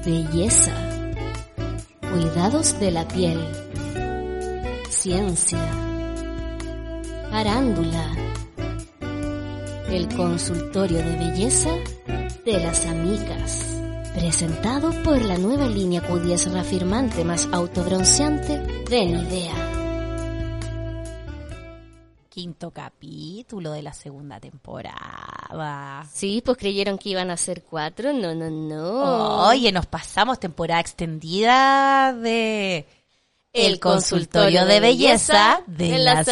belleza, cuidados de la piel, ciencia, farándula, el consultorio de belleza de las amigas, presentado por la nueva línea Q10 reafirmante más autobronceante de Nivea. Quinto capítulo de la segunda temporada. Sí, pues creyeron que iban a ser 4. No. Oye, nos pasamos temporada extendida de el consultorio de belleza de las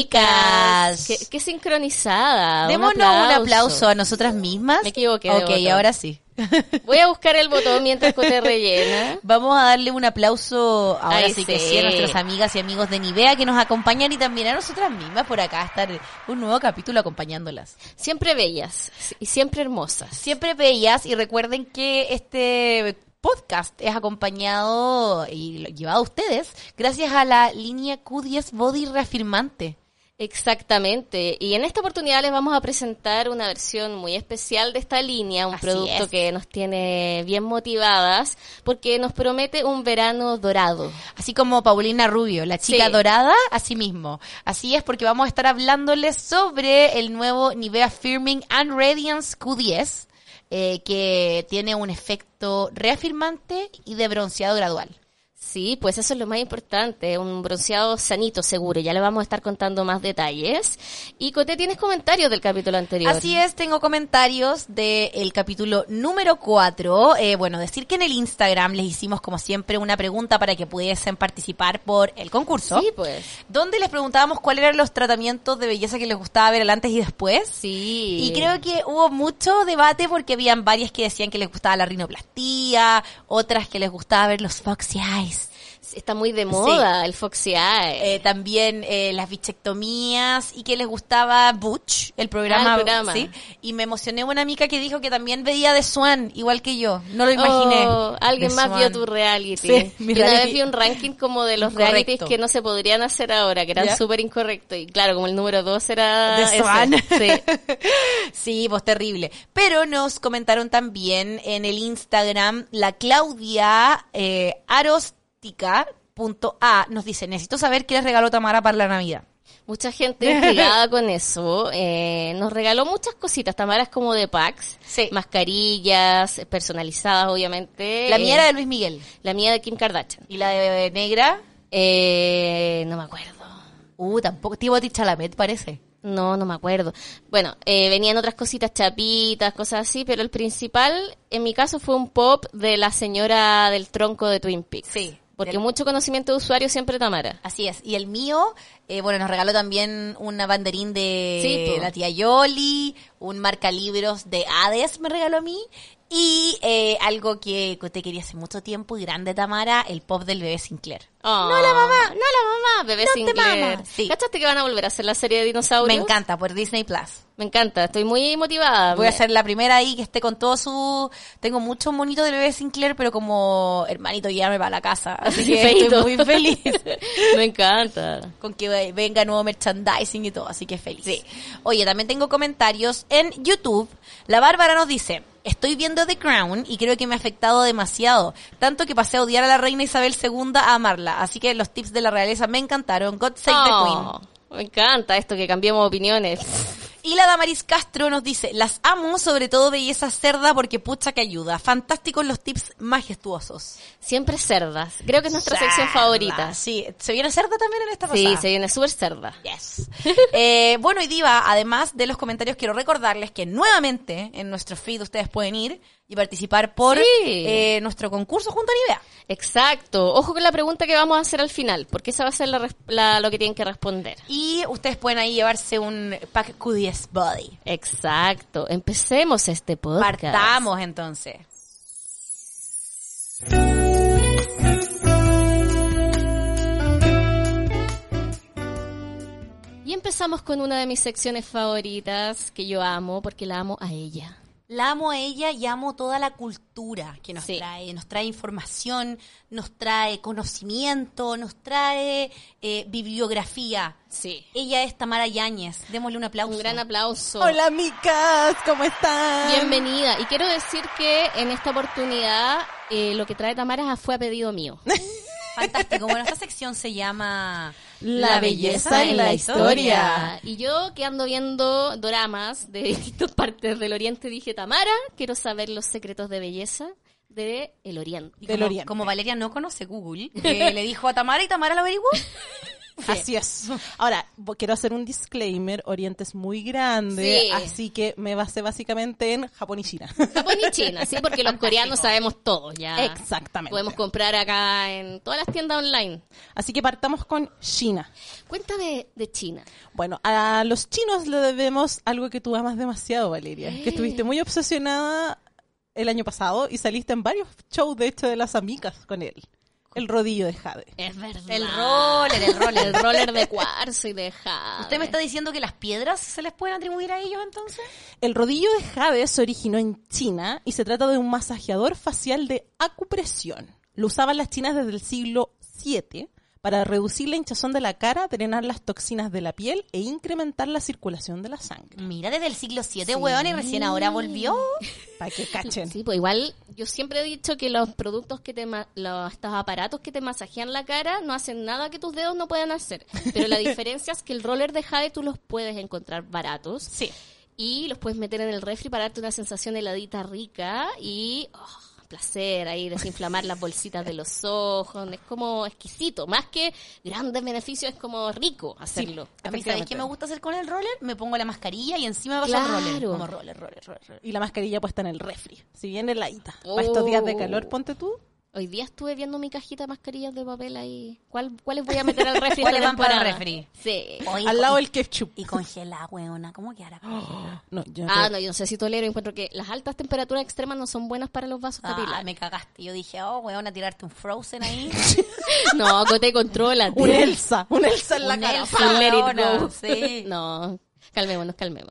amigas. Qué sincronizada. Démonos un aplauso a nosotras mismas. Me equivoqué. Ok, ahora sí. Voy a buscar el botón mientras Cote rellena. Vamos a darle un aplauso ahora Ay, sí que sí a nuestras amigas y amigos de Nivea que nos acompañan y también a nosotras mismas por acá estar un nuevo capítulo acompañándolas. Siempre bellas y siempre hermosas. Siempre bellas, y recuerden que este podcast es acompañado y llevado a ustedes gracias a la línea Q10 Body Reafirmante. Exactamente, y en esta oportunidad les vamos a presentar una versión muy especial de esta línea, un producto que nos tiene bien motivadas porque nos promete un verano dorado. Así como Paulina Rubio, la chica dorada, así mismo. Así es, porque vamos a estar hablándoles sobre el nuevo Nivea Firming and Radiance Q10, que tiene un efecto reafirmante y de bronceado gradual. Sí, pues eso es lo más importante, un bronceado sanito, seguro. Ya le vamos a estar contando más detalles. Y Coté, ¿tienes comentarios del capítulo anterior? Así es, tengo comentarios del capítulo número 4. Bueno, decir que en el Instagram les hicimos, como siempre, una pregunta para que pudiesen participar por el concurso. Sí, pues. Donde les preguntábamos cuáles eran los tratamientos de belleza que les gustaba ver el antes y después. Sí. Y creo que hubo mucho debate porque habían varias que decían que les gustaba la rinoplastía, otras que les gustaba ver los foxy eyes. Está muy de moda el Foxy Eye. También las bichectomías y que les gustaba Butch, el programa. ¿Sí? Y me emocioné una amiga que dijo que también veía The Swan, igual que yo. No lo imaginé. Alguien más vio tu reality. Sí, yo una vez vi un ranking como de los realities que no se podrían hacer ahora, que eran súper incorrectos. Y claro, como el número 2 era The Swan. Sí. Sí, pues terrible. Pero nos comentaron también en el Instagram la Claudia Arostica.a nos dice: necesito saber qué les regaló Tamara para la Navidad. Mucha gente intrigada con eso. Nos regaló muchas cositas. Tamara es como de packs. Sí. Mascarillas personalizadas, obviamente. La mía era de Luis Miguel. La mía de Kim Kardashian. ¿Y la de negra? No me acuerdo. Tampoco. Timothée Chalamet, parece. No me acuerdo. Bueno, venían otras cositas, chapitas, cosas así, pero el principal, en mi caso, fue un pop de la señora del tronco de Twin Peaks. Sí. Porque mucho conocimiento de usuario siempre Tamara. Así es. Y el mío, nos regaló también una banderín de la tía Yoli, un marcalibros de Hades me regaló a mí, y algo que te quería hace mucho tiempo y grande, Tamara, el pop del bebé Sinclair. Oh, no la mamá, bebé no Sinclair. Mama. Sí. ¿Cachaste que van a volver a hacer la serie de dinosaurios? Me encanta, por Disney Plus. Me encanta, estoy muy motivada. Voy a ser la primera ahí que esté con todo su... Tengo muchos monitos del bebé Sinclair, pero como hermanito, llévame para la casa. Así que estoy muy feliz. Me encanta. Con que venga nuevo merchandising y todo, así que feliz. Sí. Oye, también tengo comentarios en YouTube. La Bárbara nos dice: estoy viendo The Crown y creo que me ha afectado demasiado, tanto que pasé a odiar a la reina Isabel II a amarla. Así que los tips de la realeza me encantaron. God save the Queen. Me encanta esto, que cambiemos opiniones. Y la Damaris Castro nos dice: las amo, sobre todo belleza cerda, porque pucha que ayuda. Fantásticos los tips majestuosos. Siempre cerdas. Creo que es nuestra sección favorita. Sí, ¿se viene cerda también en esta pasada? Sí, se viene súper cerda. Yes. Bueno, y Diva, además de los comentarios, quiero recordarles que nuevamente en nuestro feed ustedes pueden ir y participar por nuestro concurso junto a Nivea. Exacto. Ojo con la pregunta que vamos a hacer al final, porque esa va a ser lo que tienen que responder. Y ustedes pueden ahí llevarse un pack Q10 Body. Exacto. Empecemos este podcast. Partamos entonces. Y empezamos con una de mis secciones favoritas, que yo amo, porque la amo a ella. La amo a ella y amo toda la cultura que nos trae. Nos trae información, nos trae conocimiento, nos trae bibliografía. Sí. Ella es Tamara Yáñez. Démosle un aplauso. Un gran aplauso. Hola, micas, ¿cómo están? Bienvenida. Y quiero decir que en esta oportunidad Lo que trae Tamara fue a pedido mío. Fantástico. Bueno, esta sección se llama La belleza en la historia. Y yo que ando viendo doramas de distintas partes del Oriente, dije, Tamara, quiero saber los secretos de belleza de el Oriente. Y como Valeria no conoce Google, le dijo a Tamara y Tamara lo averiguó. Sí. Así es. Ahora, quiero hacer un disclaimer. Oriente es muy grande, Sí. así que me basé básicamente en Japón y China. Japón y China, sí, porque los coreanos sabemos todo ya. Exactamente. Podemos comprar acá en todas las tiendas online. Así que partamos con China. Cuéntame de China. Bueno, a los chinos le debemos algo que tú amas demasiado, Valeria. Que estuviste muy obsesionada el año pasado y saliste en varios shows, de hecho, de las amigas con él. El rodillo de jade. Es verdad. El roller. El roller de cuarzo y de jade. ¿Usted me está diciendo que las piedras se les pueden atribuir a ellos entonces? El rodillo de jade se originó en China y se trata de un masajeador facial de acupresión. Lo usaban las chinas desde el siglo VII para reducir la hinchazón de la cara, drenar las toxinas de la piel e incrementar la circulación de la sangre. Mira, desde el siglo VII, weón, y recién ahora volvió. Para que cachen. Sí, pues igual yo siempre he dicho que los productos que estos aparatos que te masajean la cara no hacen nada que tus dedos no puedan hacer. Pero la diferencia es que el roller de jade tú los puedes encontrar baratos. Sí. Y los puedes meter en el refri para darte una sensación heladita rica y placer ahí, desinflamar las bolsitas de los ojos. Es como exquisito. Más que grandes beneficios, es como rico hacerlo. A mí, ¿sabes qué me gusta hacer con el roller? Me pongo la mascarilla y encima me paso Claro. el roller. Como roller. Y la mascarilla puesta en el refri. Si bien heladita. Para estos días de calor, ponte tú. Hoy día estuve viendo mi cajita de mascarillas de papel ahí. ¿Cuáles voy a meter al refri? ¿Cuáles esta van para el temporada? refri? Sí. Oye, Al lado del ketchup. Y congelada, weona. ¿Cómo que hará? No, yo no Ah, creo- no, yo no sé si tolero. Encuentro que las altas temperaturas extremas no son buenas para los vasos capilares. Me cagaste. Yo dije, weona, tirarte un Frozen ahí. No, Cote, controla. Un Elsa en la Un cara. Elsa, Let it weona, go. sí. No, calmémonos.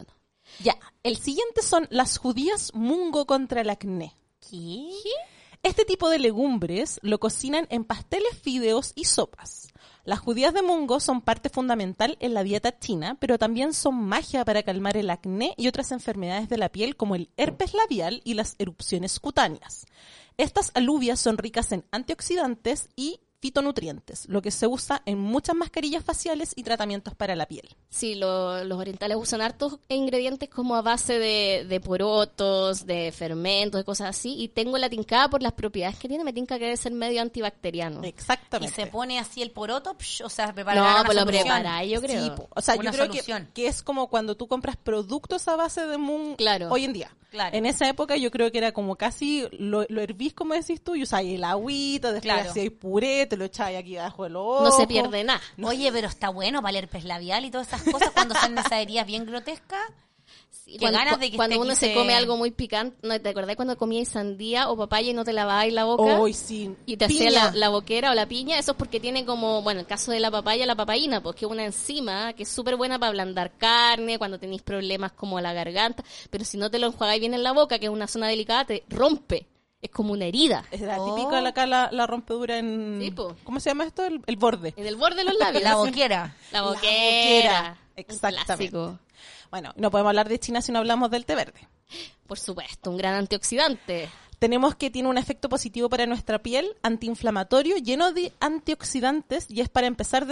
Ya, el siguiente son las judías mungo contra el acné. ¿Qué? Este tipo de legumbres lo cocinan en pasteles, fideos y sopas. Las judías de mungo son parte fundamental en la dieta china, pero también son magia para calmar el acné y otras enfermedades de la piel como el herpes labial y las erupciones cutáneas. Estas alubias son ricas en antioxidantes y fitonutrientes, lo que se usa en muchas mascarillas faciales y tratamientos para la piel. Sí, los orientales usan hartos ingredientes como a base de porotos, de fermentos, de cosas así. Y tengo la tincada por las propiedades que tiene. Me tinca que debe ser medio antibacteriano. Y Exactamente. se pone así el poroto, o sea, No, preparará pues lo solución. prepara, yo creo. Sí, o sea, Una yo creo solución. que es como cuando tú compras productos a base de mungo Claro. hoy en día. Claro. En esa época yo creo que era como casi lo hervís, como decís tú, y usáis el agüita, después Claro. hacíais puré, te lo echáis aquí abajo del ojo. No se pierde nada. Oye, pero está bueno para el herpes labial y todas esas cosas cuando son esas heridas bien grotescas. Sí, Qué ganas de que cuando esté uno aquí se come algo muy picante, ¿no te acordás cuando comíais sandía o papaya y no te lavabais la boca? Hoy sí. Y te hacía Piña. la boquera o la piña, eso es porque tiene como, bueno, el caso de la papaya, la papaína, pues que es una enzima que es súper buena para ablandar carne, cuando tenéis problemas como la garganta, pero si no te lo enjuagáis bien en la boca, que es una zona delicada, te rompe. Es como una herida. Es la Oh. típica acá la rompedura en... Sí, po. ¿Cómo se llama esto? El borde. En el borde de los labios. La boquera. La La boquera. boquera. Un Exactamente. clásico. Bueno, no podemos hablar de China si no hablamos del té verde. Por supuesto, un gran antioxidante. Tenemos que tiene un efecto positivo para nuestra piel, antiinflamatorio, lleno de antioxidantes y es para empezar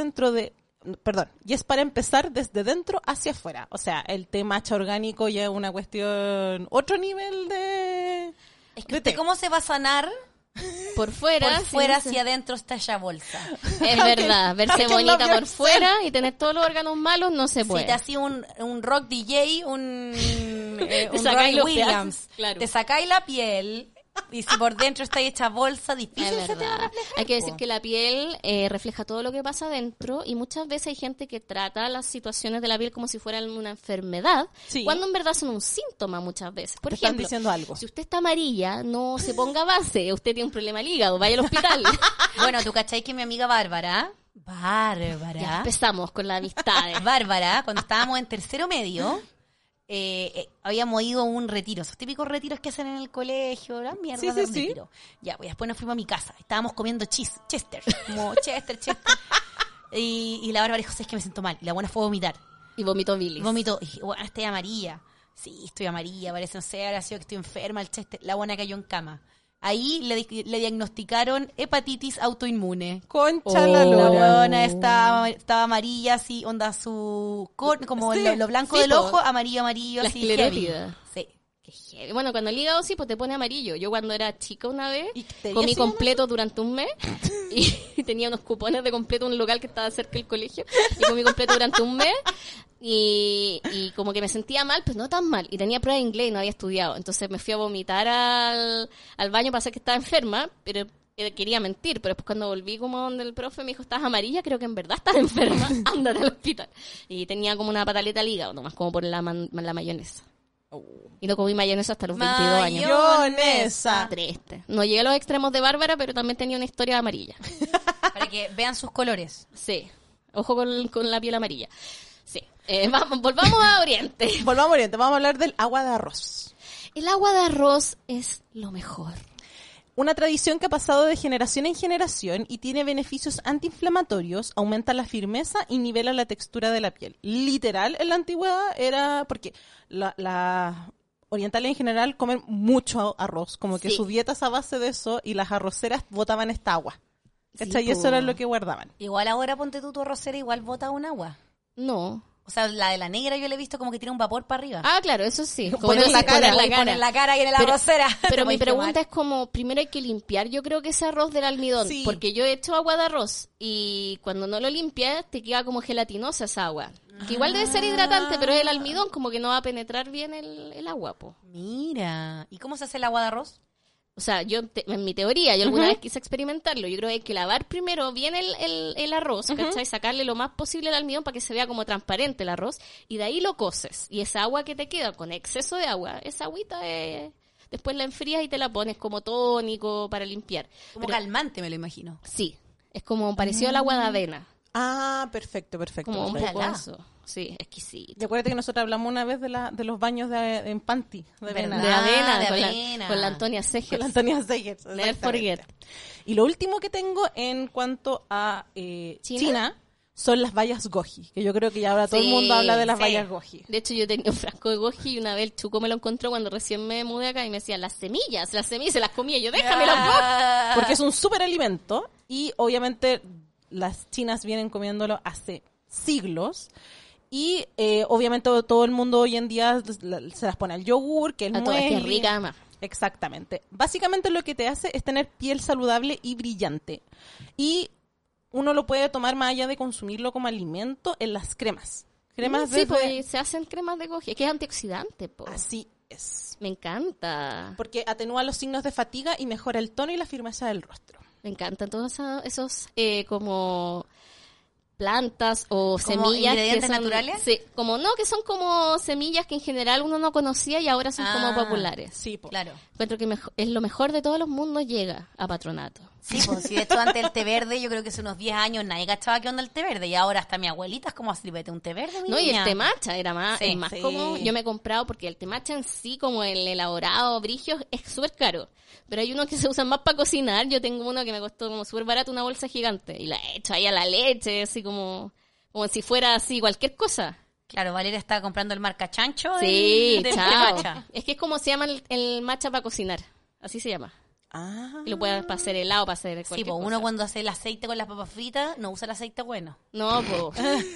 desde dentro hacia afuera. O sea, el té matcha orgánico ya es una cuestión, otro nivel de... Es que de usted té. ¿cómo se va a sanar? Por fuera. Por fuera sí, hacia adentro está esa bolsa. Es verdad, verse aunque bonita no por piensen. fuera y tener todos los órganos malos no se Si puede. te hacía un rock DJ, un sacáis Roy los Williams, pedazos, claro. te sacáis la piel y si por dentro está hecha bolsa, difícil Es se te va a verdad. reflejar, Hay que decir po. que la piel refleja todo lo que pasa adentro y muchas veces hay gente que trata las situaciones de la piel como si fueran una enfermedad, Sí. cuando en verdad son un síntoma muchas veces. Por Te están ejemplo, diciendo algo. si usted está amarilla, no se ponga base, usted tiene un problema al hígado, vaya al hospital. Bueno, tú cachai que mi amiga Bárbara, Ya empezamos con las amistades. Bárbara, cuando estábamos en tercero medio, habíamos ido a un retiro, esos típicos retiros que hacen en el colegio, la mierda Sí, de sí, un sí. retiro. Ya, pues después nos fuimos a mi casa, estábamos comiendo Chester, como Chester. Y la Bárbara dijo, ¿sabes que me siento mal? Y la buena fue a vomitar. Y vomito bilis. Y vomitó, y dije, bueno, estoy amarilla. Sí, estoy amarilla, parece, no sé, ahora ha sido que estoy enferma, el Chester. La buena cayó en cama. ahí le diagnosticaron hepatitis autoinmune. Concha la La lora. huevona estaba amarilla, así, onda como Sí, lo blanco sí, del po. ojo, amarillo, La así. esclerótida. heavy. Sí. Qué heavy. Bueno, cuando el hígado sí, pues te pone amarillo. Yo cuando era chica una vez, ¿Icteria comí se llama completo durante un mes y tenía unos cupones de completo en un local que estaba cerca del colegio y comí completo durante un mes y como que me sentía mal, pues no tan mal. Y tenía prueba de inglés y no había estudiado. Entonces me fui a vomitar al baño para hacer que estaba enferma, pero quería mentir. Pero después cuando volví como donde el profe me dijo, estás amarilla, creo que en verdad estás enferma, ándate al hospital. Y tenía como una pataleta al hígado, nomás como por la mayonesa. Y no comí mayonesa hasta los 22 años. Mayonesa. Triste. No llegué a los extremos de Bárbara, pero también tenía una historia amarilla. Para que vean sus colores. Sí. Ojo con la piel amarilla. Sí. Volvamos a Oriente. Volvamos a Oriente, vamos a hablar del agua de arroz. El agua de arroz es lo mejor. Una tradición que ha pasado de generación en generación y tiene beneficios antiinflamatorios, aumenta la firmeza y nivela la textura de la piel. Literal, en la antigüedad era porque las orientales en general comen mucho arroz, como que Sí. su dieta es a base de eso y las arroceras botaban esta agua. ¿Cachai? Sí, Y eso po. era lo que guardaban. Igual ahora ponte tú tu arrocera, igual bota un agua. No. O sea, la de la negra yo le he visto como que tiene un vapor para arriba. Ah, claro, eso sí. Como Poner tú la dices, cara. poner la Uy, cara. poner la cara y en la Pero- arrocera. Te Pero mi puedes quemar. pregunta es como, primero hay que limpiar, yo creo que ese arroz del almidón, Sí. porque yo he hecho agua de arroz y cuando no lo limpias te queda como gelatinosa esa agua. Que igual debe ser hidratante, pero es el almidón como que no va a penetrar bien el agua, po. Mira. ¿Y cómo se hace el agua de arroz? O sea, en mi teoría, yo alguna vez quise experimentarlo. Yo creo que hay que lavar primero bien el arroz, ¿cachai? Sacarle lo más posible el almidón para que se vea como transparente el arroz. Y de ahí lo coces. Y esa agua que te queda con exceso de agua, esa agüita después la enfrías y te la pones como tónico para limpiar. Como Pero- calmante, me lo imagino. Sí, es como parecido al agua de avena. Ah, perfecto, perfecto. Como un perfecto. poco Mírala. eso. Sí, exquisito. Y acuérdate que nosotros hablamos una vez de los baños en panty, de avena. De Ah, avena, de con, avena. con la Antonia Con Segers. la Antonia Segers. Never exactamente. forget. Y lo último que tengo en cuanto a China son las bayas goji, que yo creo que ya ahora todo el Sí, mundo habla de las sí. bayas goji. De hecho, yo tenía un frasco de goji y una vez el Chuco me lo encontró cuando recién me mudé acá y me decía, las semillas se las comía. Yo, déjame las goji. Porque es un súper alimento y obviamente las chinas vienen comiéndolo hace siglos. Y obviamente todo el mundo hoy en día se las pone al yogur, que el A todas, que muesli. rica además. Exactamente. Básicamente lo que te hace es tener piel saludable y brillante. Y uno lo puede tomar más allá de consumirlo como alimento en las cremas. Cremas Sí, desde- pues se hacen cremas de goji. Es que es antioxidante, po. Así es. Me encanta. Porque atenúa los signos de fatiga y mejora el tono y la firmeza del rostro. Me encantan todos esos como plantas o semillas ingredientes que son naturales? Sí, que son como semillas que en general uno no conocía y ahora son como populares. Sí, po. Claro. Encuentro que es lo mejor de todos los mundos llega a Patronato. Sí, pues si de hecho antes el té verde, yo creo que hace unos 10 años nadie cachaba qué onda el té verde. Y ahora hasta mi abuelita es como así, vete un té verde, mi No, y niña. el té matcha era más, Sí, es más sí. como yo me he comprado porque el té matcha en sí, como el elaborado, brigio, es súper caro. Pero hay unos que se usan más para cocinar. Yo tengo uno que me costó como súper barato, una bolsa gigante. Y la he hecho ahí a la leche, así como si fuera así cualquier cosa. Claro, Valeria está comprando el marca chancho Sí, del té chao. matcha. Es que es como se llama el matcha para cocinar. Así se llama. Ah. Y lo puedes para hacer helado, para hacer Sí, cualquier pues cosa. uno cuando hace el aceite con las papas fritas no usa el aceite bueno. No, pues.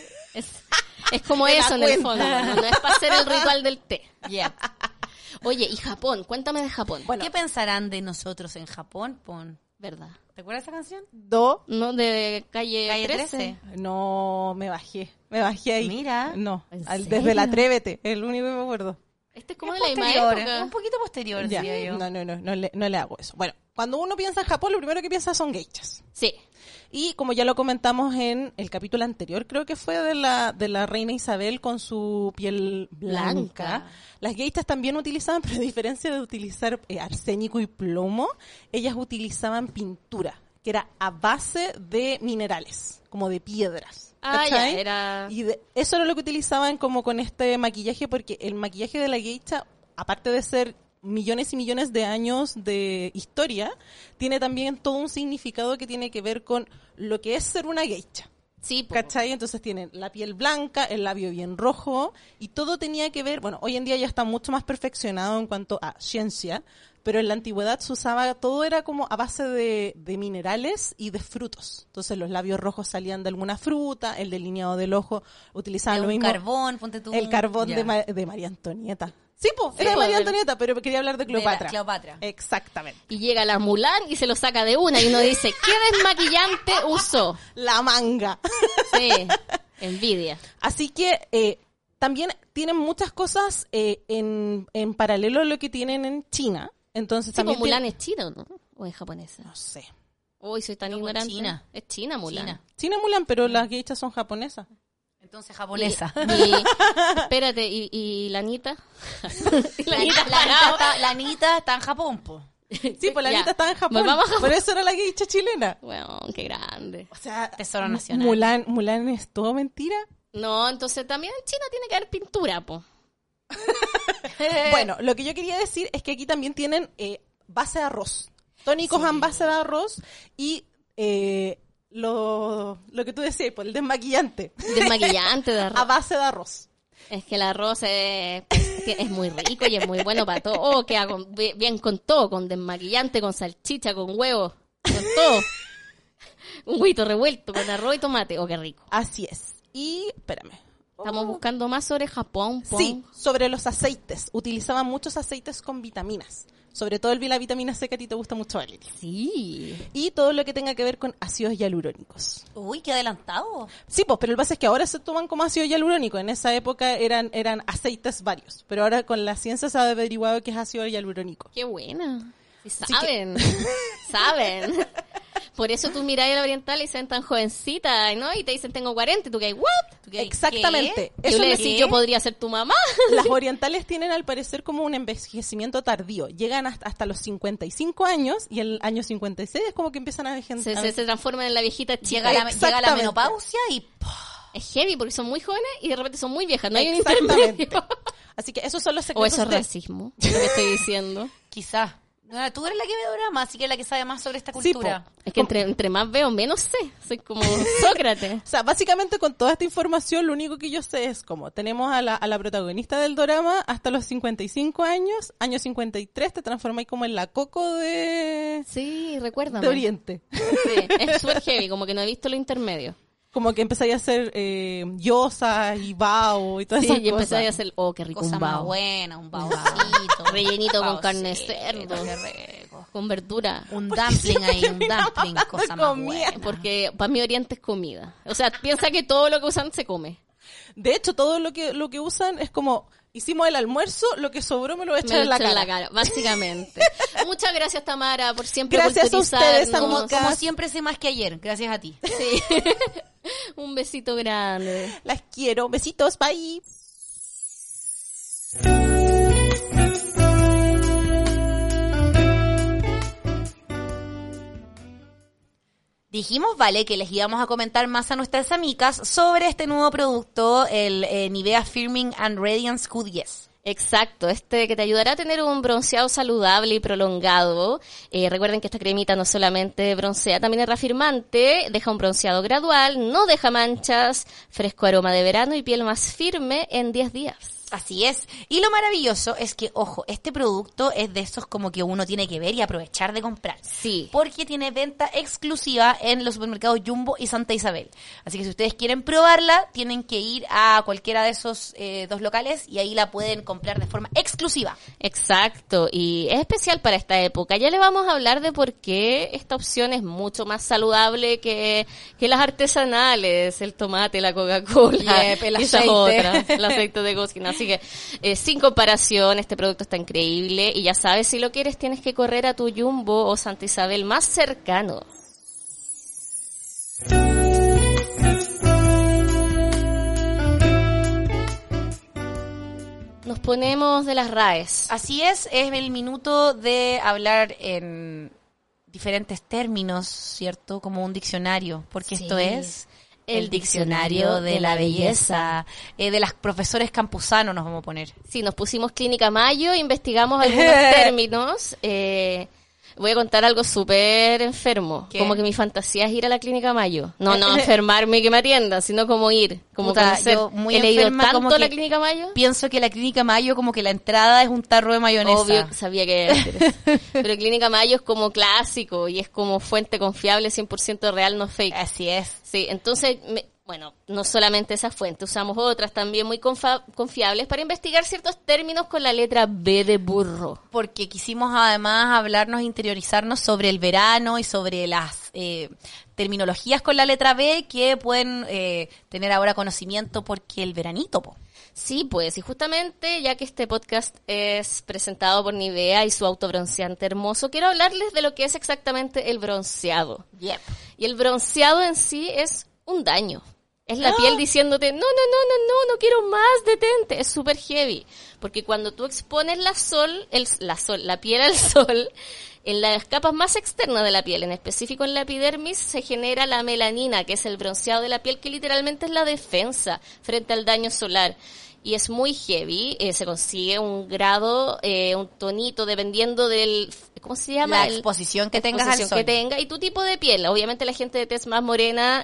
Es como Me da eso en el cuenta. fondo. No es para hacer el ritual del té. Yeah. Oye, y Japón, cuéntame de Japón. Bueno. ¿Qué pensarán de nosotros en Japón? ¿Verdad? ¿Te acuerdas de esa canción? ¿No? De calle, Calle 13. 13. No, me bajé ahí. Mira. No, ¿En desde serio? el Atrévete, el único que me acuerdo. Este es como Es de la misma posterior, época. un poquito posterior, Ya. diría yo. No le hago eso. Bueno, cuando uno piensa en Japón, lo primero que piensa son geishas. Sí. Y como ya lo comentamos en el capítulo anterior, creo que fue de la reina Isabel con su piel blanca. Blanca. Las geishas también utilizaban, pero a diferencia de utilizar arsénico y plomo, ellas utilizaban pintura, que era a base de minerales, como de piedras. Ah, ¿cachai? ya, era... Y eso era lo que utilizaban como con este maquillaje, porque el maquillaje de la geisha, aparte de ser millones y millones de años de historia, tiene también todo un significado que tiene que ver con lo que es ser una geisha. Sí, po. ¿Cachai? Entonces tienen la piel blanca, el labio bien rojo, y todo tenía que ver, bueno, hoy en día ya está mucho más perfeccionado en cuanto a ciencia, pero en la antigüedad se usaba, todo era como a base de minerales y de frutos. Entonces los labios rojos salían de alguna fruta, el delineado del ojo utilizaban De lo un mismo. carbón, ponte tú. El carbón Ya. de María Antonieta. Sí, era de María Antonieta, pero quería hablar de Cleopatra. Cleopatra. Exactamente. Y llega la Mulan y se lo saca de una y uno dice, ¿qué desmaquillante usó? La manga. Sí, envidia. Así que también tienen muchas cosas en paralelo a lo que tienen en China. Entonces Sí, también pues Mulan es china, ¿no? ¿O es japonesa? no sé. Uy, soy tan No, pues ignorante. China. Es China, Mulan. China. China Mulan, pero las geishas son japonesas. Entonces japonesa. Espérate, ¿y la Anita? La Anita está en Japón, po. Sí, pues la Ya. Anita estaba en Japón. Volvamos a Japón. Por eso era la geisha chilena. Bueno, qué grande. O sea, Tesoro nacional. Mulan es todo mentira. No, entonces también en China tiene que haber pintura, po. Bueno, lo que yo quería decir es que aquí también tienen base de arroz. Tónicos en base de arroz y lo que tú decías, pues el desmaquillante Desmaquillante de a arroz. base de arroz. Es que el arroz es muy rico y es muy bueno para todo. Oh, queda bien con todo, con desmaquillante, con salchicha, con huevo, con todo. Un huevito revuelto con arroz y tomate. Oh, qué rico. Así es. Y, espérame. Estamos buscando más sobre Japón. Pon. Sí, sobre los aceites. Utilizaban muchos aceites con vitaminas. Sobre todo la vitamina C que a ti te gusta mucho, Valeria. Sí. Y todo lo que tenga que ver con ácidos hialurónicos. Uy, qué adelantado. Sí, pues, pero el base es que ahora se toman como ácido hialurónico. En esa época eran aceites varios. Pero ahora con la ciencia se ha averiguado que es ácido hialurónico. Qué buena. Sí, Así saben. Saben. Por eso tú miras a la oriental y dicen tan jovencita, ¿no? Y te dicen tengo 40 y tú que ¿what? ¿Tú qué- Exactamente. Yo Eso le es- decía, yo podría ser tu mamá. Las orientales tienen al parecer como un envejecimiento tardío. Llegan hasta los 55 años y el año 56 es como que empiezan a envejecer. Se transforman en la viejita chica. Llega la Exactamente. menopausia y Es heavy porque son muy jóvenes y de repente son muy viejas. No hay un Exactamente. intermedio. Así que esos son los O secretos eso es Pues de... racismo, lo que estoy diciendo. quizás. No, tú eres la que ve drama, así que es la que sabe más sobre esta Sí, cultura. Es que entre más veo, menos sé. Soy como Sócrates. O sea, básicamente con toda esta información lo único que yo sé es como tenemos a la protagonista del dorama hasta los 55 años, año 53 te transformáis como en la Coco de Recuérdame. Oriente. Sí, es súper heavy, como que no he visto lo intermedio. Como que empezáis a hacer Yosa y Bao y todas Sí, esas y cosas. empecé a hacer, oh, qué rico, Cosa un más bao. buena, un baocito. Rellenito con carne de Baocito, cerdo. qué rico. Con verdura. Un dumpling ahí, un dumpling, cosa más comida? buena. Porque para mí Oriente es comida. O sea, piensa que todo lo que usan se come. De hecho, todo lo que usan es como hicimos el almuerzo, lo que sobró me lo voy a Me echar lo en la echan cara. básicamente. Muchas gracias, Tamara, por siempre Gracias a ustedes, culturizarnos. amigas. Como siempre sé más que ayer, gracias a ti. Sí. Un besito grande. Las quiero. Besitos, bye. Dijimos, vale, que les íbamos a comentar más a nuestras amigas sobre este nuevo producto, el Nivea Firming and Radiance Q10. Exacto, que te ayudará a tener un bronceado saludable y prolongado. Recuerden que esta cremita no solamente broncea, también es reafirmante, deja un bronceado gradual, no deja manchas, fresco aroma de verano y piel más firme en 10 días. Así es. Y lo maravilloso es que, ojo, este producto es de esos como que uno tiene que ver y aprovechar de comprar. Sí. Porque tiene venta exclusiva en los supermercados Jumbo y Santa Isabel. Así que si ustedes quieren probarla, tienen que ir a cualquiera de esos dos locales y ahí la pueden comprar de forma exclusiva. Exacto, y es especial para esta época. Ya le vamos a hablar de por qué esta opción es mucho más saludable que las artesanales, el tomate, la Coca-Cola, Yep, el y esas aceite. otras, el aceite de cocina. Así que, sin comparación, este producto está increíble y ya sabes, si lo quieres tienes que correr a tu Jumbo o Santa Isabel más cercano. Nos ponemos de las RAEs. Así es el minuto de hablar en diferentes términos, ¿cierto? Como un diccionario, porque Sí. esto es el diccionario de la belleza, de las profesores campusanos nos vamos a poner. Sí, nos pusimos Clínica Mayo, investigamos algunos términos. Voy a contar algo súper enfermo. ¿Qué? Como que mi fantasía es ir a la Clínica Mayo. No enfermarme y que me atiendan, sino como ir. Como Puta, conocer. yo muy He leído enferma, como tanto que la Clínica Mayo. Pienso que la Clínica Mayo como que la entrada es un tarro de mayonesa. Obvio, sabía que iba a decir eso. Pero Clínica Mayo es como clásico y es como fuente confiable, 100% real, no fake. Así es. Sí, entonces, bueno, no solamente esa fuente, usamos otras también muy confiables para investigar ciertos términos con la letra B de burro. Porque quisimos además hablarnos, interiorizarnos sobre el verano y sobre las terminologías con la letra B que pueden tener ahora conocimiento porque el veranito, po. Sí, pues, y justamente, ya que este podcast es presentado por Nivea y su autobronceante hermoso, quiero hablarles de lo que es exactamente el bronceado. Yep. Y el bronceado en sí es un daño. Es la piel diciéndote, no quiero más, detente. Es súper heavy. Porque cuando tú expones la piel al sol, en las capas más externas de la piel, en específico en la epidermis, se genera la melanina, que es el bronceado de la piel, que literalmente es la defensa frente al daño solar. Y es muy heavy, se consigue un grado, un tonito, dependiendo del, ¿cómo se llama? La exposición que tengas al sol. Que tenga y tu tipo de piel. Obviamente la gente de tez más morena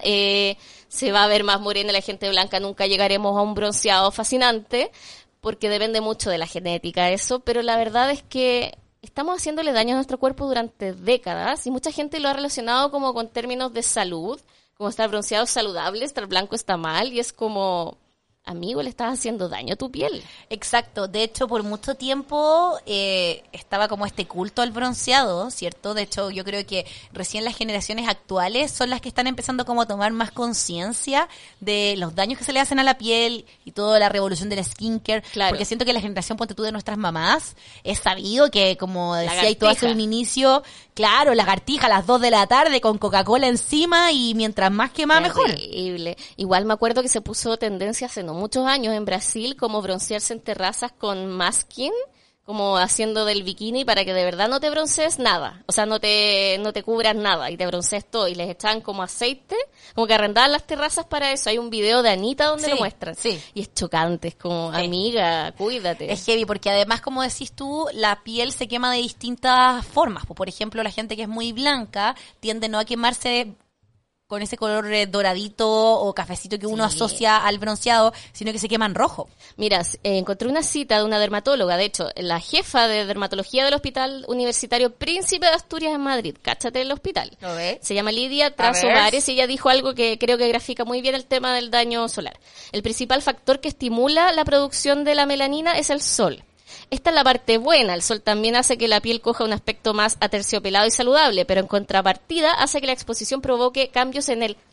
se va a ver más morena, la gente blanca nunca llegaremos a un bronceado fascinante, porque depende mucho de la genética eso, pero la verdad es que estamos haciéndole daño a nuestro cuerpo durante décadas y mucha gente lo ha relacionado como con términos de salud, como estar bronceado es saludable, estar blanco está mal, y es como, amigo, le estás haciendo daño a tu piel. Exacto, de hecho por mucho tiempo estaba como este culto al bronceado, ¿cierto? De hecho yo creo que recién las generaciones actuales son las que están empezando como a tomar más conciencia de los daños que se le hacen a la piel y toda la revolución del skincare, Claro. porque siento que la generación, ponte tú, de nuestras mamás, es sabido que, como decía y tú Lagartija. hace un inicio, claro, lagartija a las 2 de la tarde con Coca-Cola encima y mientras más quemada mejor. Terrible. Igual me acuerdo que se puso tendencia hace no muchos años en Brasil como broncearse en terrazas con masking, como haciendo del bikini para que de verdad no te broncees nada, o sea, no te cubras nada y te broncees todo, y les echaban como aceite, como que arrendaban las terrazas para eso. Hay un video de Anita donde Sí, lo muestran. sí. Y es chocante, es como, Sí. amiga, cuídate. Es heavy porque además, como decís tú, la piel se quema de distintas formas. Por ejemplo, la gente que es muy blanca tiende no a quemarse con ese color doradito o cafecito que uno Sí. asocia al bronceado, sino que se queman rojo. Mira, encontré una cita de una dermatóloga, de hecho, la jefa de dermatología del Hospital Universitario Príncipe de Asturias en Madrid. Cáchate el hospital. ¿Lo ves? Se llama Lidia Trazo ver. Vares y ella dijo algo que creo que grafica muy bien el tema del daño solar. El principal factor que estimula la producción de la melanina es el sol. Esta es la parte buena, el sol también hace que la piel coja un aspecto más aterciopelado y saludable, pero en contrapartida hace que la exposición provoque cambios en el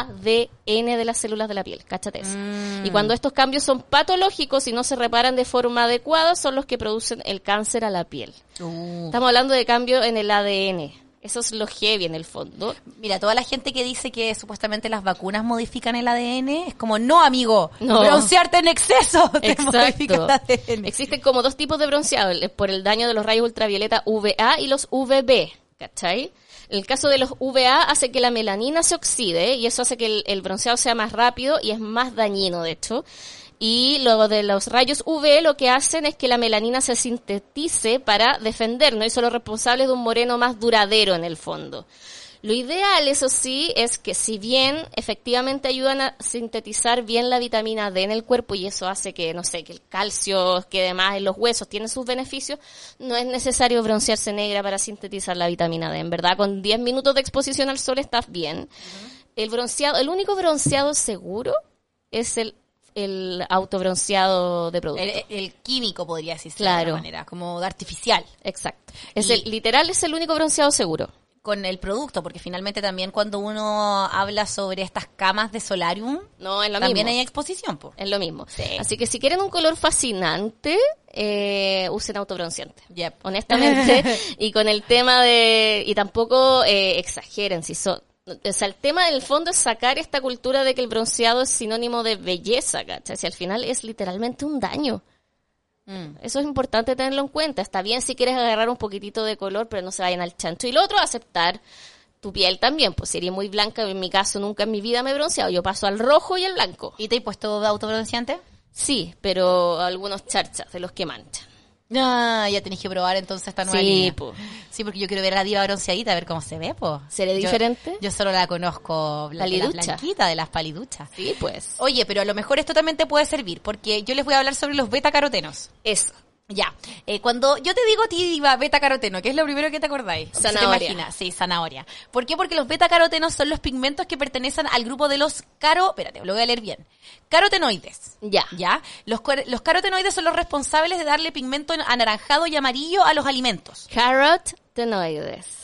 ADN de las células de la piel, cáchate eso. Y cuando estos cambios son patológicos y no se reparan de forma adecuada, son los que producen el cáncer a la piel. Estamos hablando de cambio en el ADN. Eso es lo heavy en el fondo. Mira, toda la gente que dice que supuestamente las vacunas modifican el ADN, es como, no, amigo, No. broncearte en exceso te modifica el Exacto. ADN. Existen como dos tipos de bronceado, por el daño de los rayos ultravioleta UVA y los UVB, ¿cachai? El caso de los UVA hace que la melanina se oxide y eso hace que el bronceado sea más rápido y es más dañino, de hecho. Y luego de los rayos UV lo que hacen es que la melanina se sintetice para defendernos y son los responsables de un moreno más duradero en el fondo. Lo ideal, eso sí, es que si bien efectivamente ayudan a sintetizar bien la vitamina D en el cuerpo y eso hace que, no sé, que el calcio quede más en los huesos, tiene sus beneficios, no es necesario broncearse negra para sintetizar la vitamina D. En verdad, con 10 minutos de exposición al sol estás bien. El único bronceado seguro es el autobronceado de producto. El químico, podría decirse de Claro. alguna manera, como de artificial. Exacto. Y- Literal es el único bronceado seguro. Con el producto, porque finalmente también cuando uno habla sobre estas camas de solarium, No, es lo también mismo. hay exposición, po. Es lo mismo. Sí. Así que si quieren un color fascinante, usen autobronceante. Yep. Honestamente. Y con el tema de... Y tampoco exageren si son... O sea, el tema del fondo es sacar esta cultura de que el bronceado es sinónimo de belleza, ¿cachai? Si al final es literalmente un daño. Eso es importante tenerlo en cuenta. Está bien si quieres agarrar un poquitito de color, pero no se vayan al chancho. Y lo otro, aceptar tu piel también. Pues si eres muy blanca, en mi caso nunca en mi vida me he bronceado. Yo paso al rojo y al blanco. ¿Y te he puesto autobronceante? Sí, pero algunos charchas de los que manchan. Ah, ya tenés que probar entonces esta nueva Sí, línea. po. Sí, porque yo quiero ver a la diva bronceadita, a ver cómo se ve, po. ¿Seré Yo- diferente? Yo solo la conozco de la Paliducha. blanquita, de las paliduchas. Sí, pues. Oye, pero a lo mejor esto también te puede servir, porque yo les voy a hablar sobre los betacarotenos. Eso. Ya, cuando yo te digo a ti, diva, betacaroteno, ¿qué es lo primero que te acordáis? ¿Se te Zanahoria. imagina? Sí, zanahoria. ¿Por qué? Porque los betacarotenos son los pigmentos que pertenecen al grupo de los espérate, lo voy a leer bien. Carotenoides. Ya. ¿Ya? Los carotenoides son los responsables de darle pigmento anaranjado y amarillo a los alimentos. Carotenoides.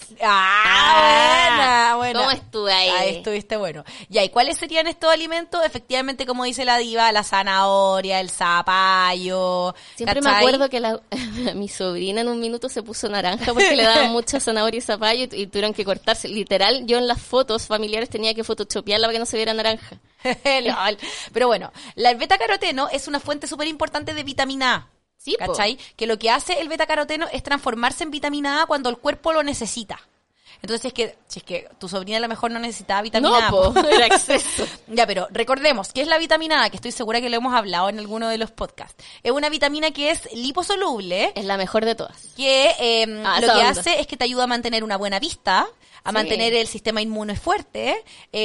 Buena. ¿Cómo estuve ahí? Ahí estuviste bueno. Ya, ¿y cuáles serían estos alimentos? Efectivamente, como dice la diva, la zanahoria, el zapallo. Siempre me ¿cachai? acuerdo que mi sobrina en un minuto se puso naranja porque le daban mucha zanahoria y zapallo y tuvieron que cortarse. Literal, yo en las fotos familiares tenía que photoshopearla para que no se viera naranja. Lol. Pero bueno, el betacaroteno es una fuente súper importante de vitamina A. Sí, po. ¿Cachai? Que lo que hace el betacaroteno es transformarse en vitamina A cuando el cuerpo lo necesita. Entonces, si es que tu sobrina a lo mejor no necesitaba vitamina A. No, po, era exceso. Ya, pero recordemos, ¿qué es la vitamina A? Que estoy segura que lo hemos hablado en alguno de los podcasts. Es una vitamina que es liposoluble, Es la mejor de todas. que Ah, lo esa que onda. hace es que te ayuda a mantener una buena vista, a Sí. mantener el sistema inmune fuerte,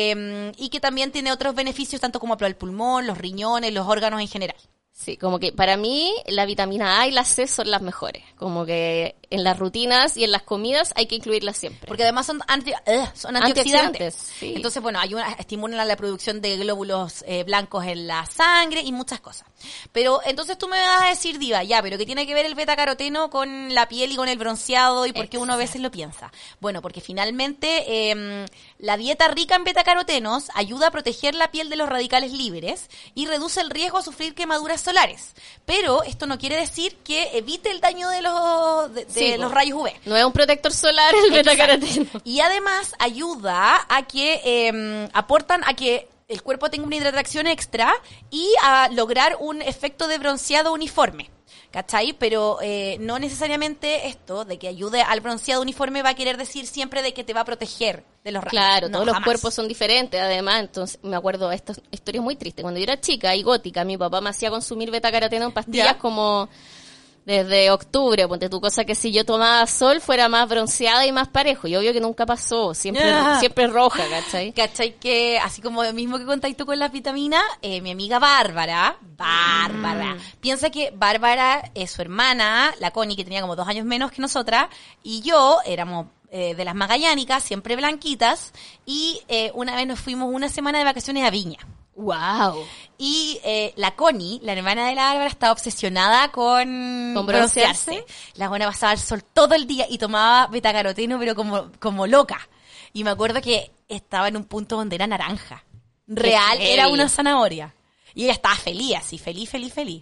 y que también tiene otros beneficios, tanto como para el pulmón, los riñones, los órganos en general. Sí, como que para mí la vitamina A y la C son las mejores. Como que en las rutinas y en las comidas hay que incluirlas siempre. Porque además son antioxidantes. Sí. Entonces, bueno, estimulan la producción de glóbulos blancos en la sangre y muchas cosas. Pero entonces tú me vas a decir, diva, ya, pero ¿qué tiene que ver el betacaroteno con la piel y con el bronceado y por qué uno a veces lo piensa? Bueno, porque finalmente la dieta rica en betacarotenos ayuda a proteger la piel de los radicales libres y reduce el riesgo a sufrir quemaduras solares. Pero esto no quiere decir que evite el daño de Sí, los po. rayos UV. No es un protector solar el betacaroteno. Y además ayuda a que aportan a que el cuerpo tenga una hidratación extra y a lograr un efecto de bronceado uniforme. ¿Cachai? Pero no necesariamente esto de que ayude al bronceado uniforme va a querer decir siempre de que te va a proteger de los rayos. Claro, No, todos los jamás. cuerpos son diferentes, además, entonces me acuerdo de esta historia muy triste. Cuando yo era chica y gótica, mi papá me hacía consumir betacaroteno en pastillas ¿Ya? como desde octubre, ponte tu cosa que si yo tomaba sol fuera más bronceada y más parejo. Y obvio que nunca pasó, siempre siempre roja, ¿cachai? ¿Cachai? Que así como lo mismo que contáis tú con las vitaminas, mi amiga Bárbara, piensa que Bárbara es su hermana, la Connie, que tenía como 2 años menos que nosotras, y yo éramos de las magallánicas, siempre blanquitas, y una vez nos fuimos una semana de vacaciones a Viña. Wow. Y la Connie, la hermana de la Bárbara, estaba obsesionada con broncearse. La buena pasaba al sol todo el día y tomaba betacaroteno, pero como loca. Y me acuerdo que estaba en un punto donde era naranja. Real, heavy. era una zanahoria. Y ella estaba feliz, así, feliz.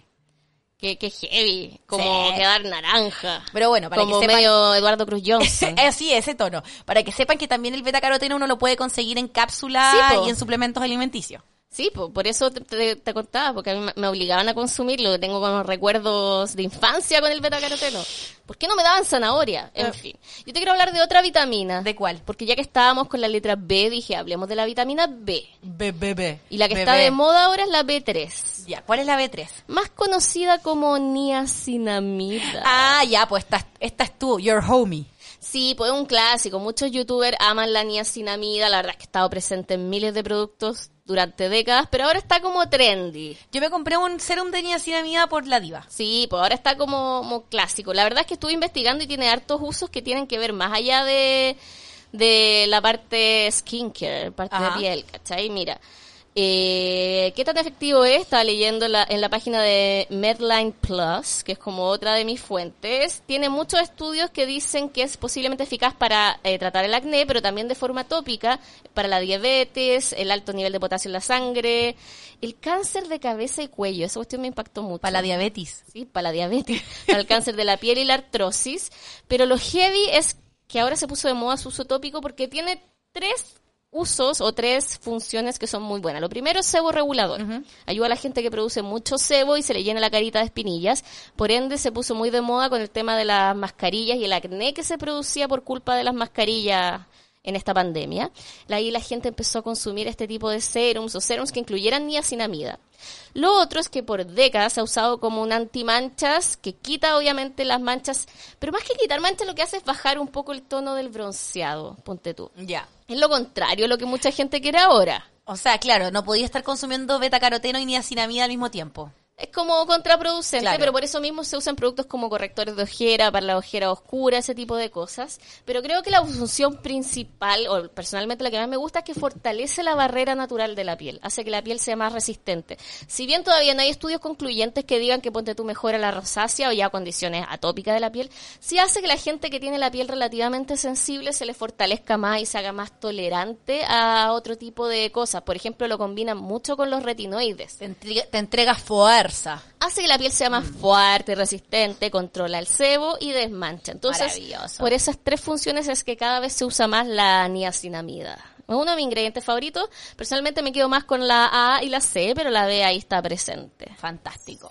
Qué heavy, como Sí. quedar naranja. Pero bueno, para como que sepan... medio Eduardo Cruz Johnson. Sí, ese tono. Para que sepan que también el betacaroteno uno lo puede conseguir en cápsulas Sí, po. y en suplementos alimenticios. Sí, por eso te contaba, porque a mí me obligaban a consumirlo. Tengo como recuerdos de infancia con el betacaroteno. ¿Por qué no me daban zanahoria? En fin. Yo te quiero hablar de otra vitamina. ¿De cuál? Porque ya que estábamos con la letra B, dije, hablemos de la vitamina B. Bebé. Y la que está de moda ahora es la B3. Ya, ¿cuál es la B3? Más conocida como niacinamida. Ah, ya, pues esta es tú, your homie. Sí, pues es un clásico. Muchos youtubers aman la niacinamida. La verdad es que ha estado presente en miles de productos durante décadas, pero ahora está como trendy. Yo me compré un serum de niacinamida por la diva. Sí, pues ahora está como clásico. La verdad es que estuve investigando y tiene hartos usos que tienen que ver más allá de la parte skincare, parte Ajá. de piel, ¿cachai? Mira, ¿qué tan efectivo es? Estaba leyendo en la página de Medline Plus, que es como otra de mis fuentes. Tiene muchos estudios que dicen que es posiblemente eficaz para tratar el acné, pero también de forma tópica, para la diabetes, el alto nivel de potasio en la sangre, el cáncer de cabeza y cuello. Esa cuestión me impactó mucho. Para la diabetes. Sí, para la diabetes, para el cáncer de la piel y la artrosis. Pero lo heavy es que ahora se puso de moda su uso tópico porque tiene 3 usos o 3 funciones que son muy buenas. Lo primero es sebo regulador. Ayuda a la gente que produce mucho sebo y se le llena la carita de espinillas. Por ende, se puso muy de moda con el tema de las mascarillas y el acné que se producía por culpa de las mascarillas en esta pandemia. Ahí la gente empezó a consumir este tipo de serums o serums que incluyeran niacinamida. Lo otro es que por décadas se ha usado como un antimanchas que quita obviamente las manchas, pero más que quitar manchas lo que hace es bajar un poco el tono del bronceado, ponte tú. Ya. Es lo contrario a lo que mucha gente quiere ahora. O sea, claro, no podía estar consumiendo betacaroteno y niacinamida al mismo tiempo. Es como contraproducente, Claro. pero por eso mismo se usan productos como correctores de ojera, para la ojera oscura, ese tipo de cosas. Pero creo que la función principal, o personalmente la que más me gusta, es que fortalece la barrera natural de la piel, hace que la piel sea más resistente. Si bien todavía no hay estudios concluyentes que digan que ponte tú mejora la rosácea o ya condiciones atópicas de la piel, sí hace que la gente que tiene la piel relativamente sensible se le fortalezca más y se haga más tolerante a otro tipo de cosas. Por ejemplo, lo combinan mucho con los retinoides. Te entrega fuerza. Hace que la piel sea más fuerte, resistente, controla el sebo y desmancha. Entonces, Maravilloso. por esas 3 funciones es que cada vez se usa más la niacinamida. Es uno de mis ingredientes favoritos. Personalmente me quedo más con la A y la C, pero la B ahí está presente. Fantástico.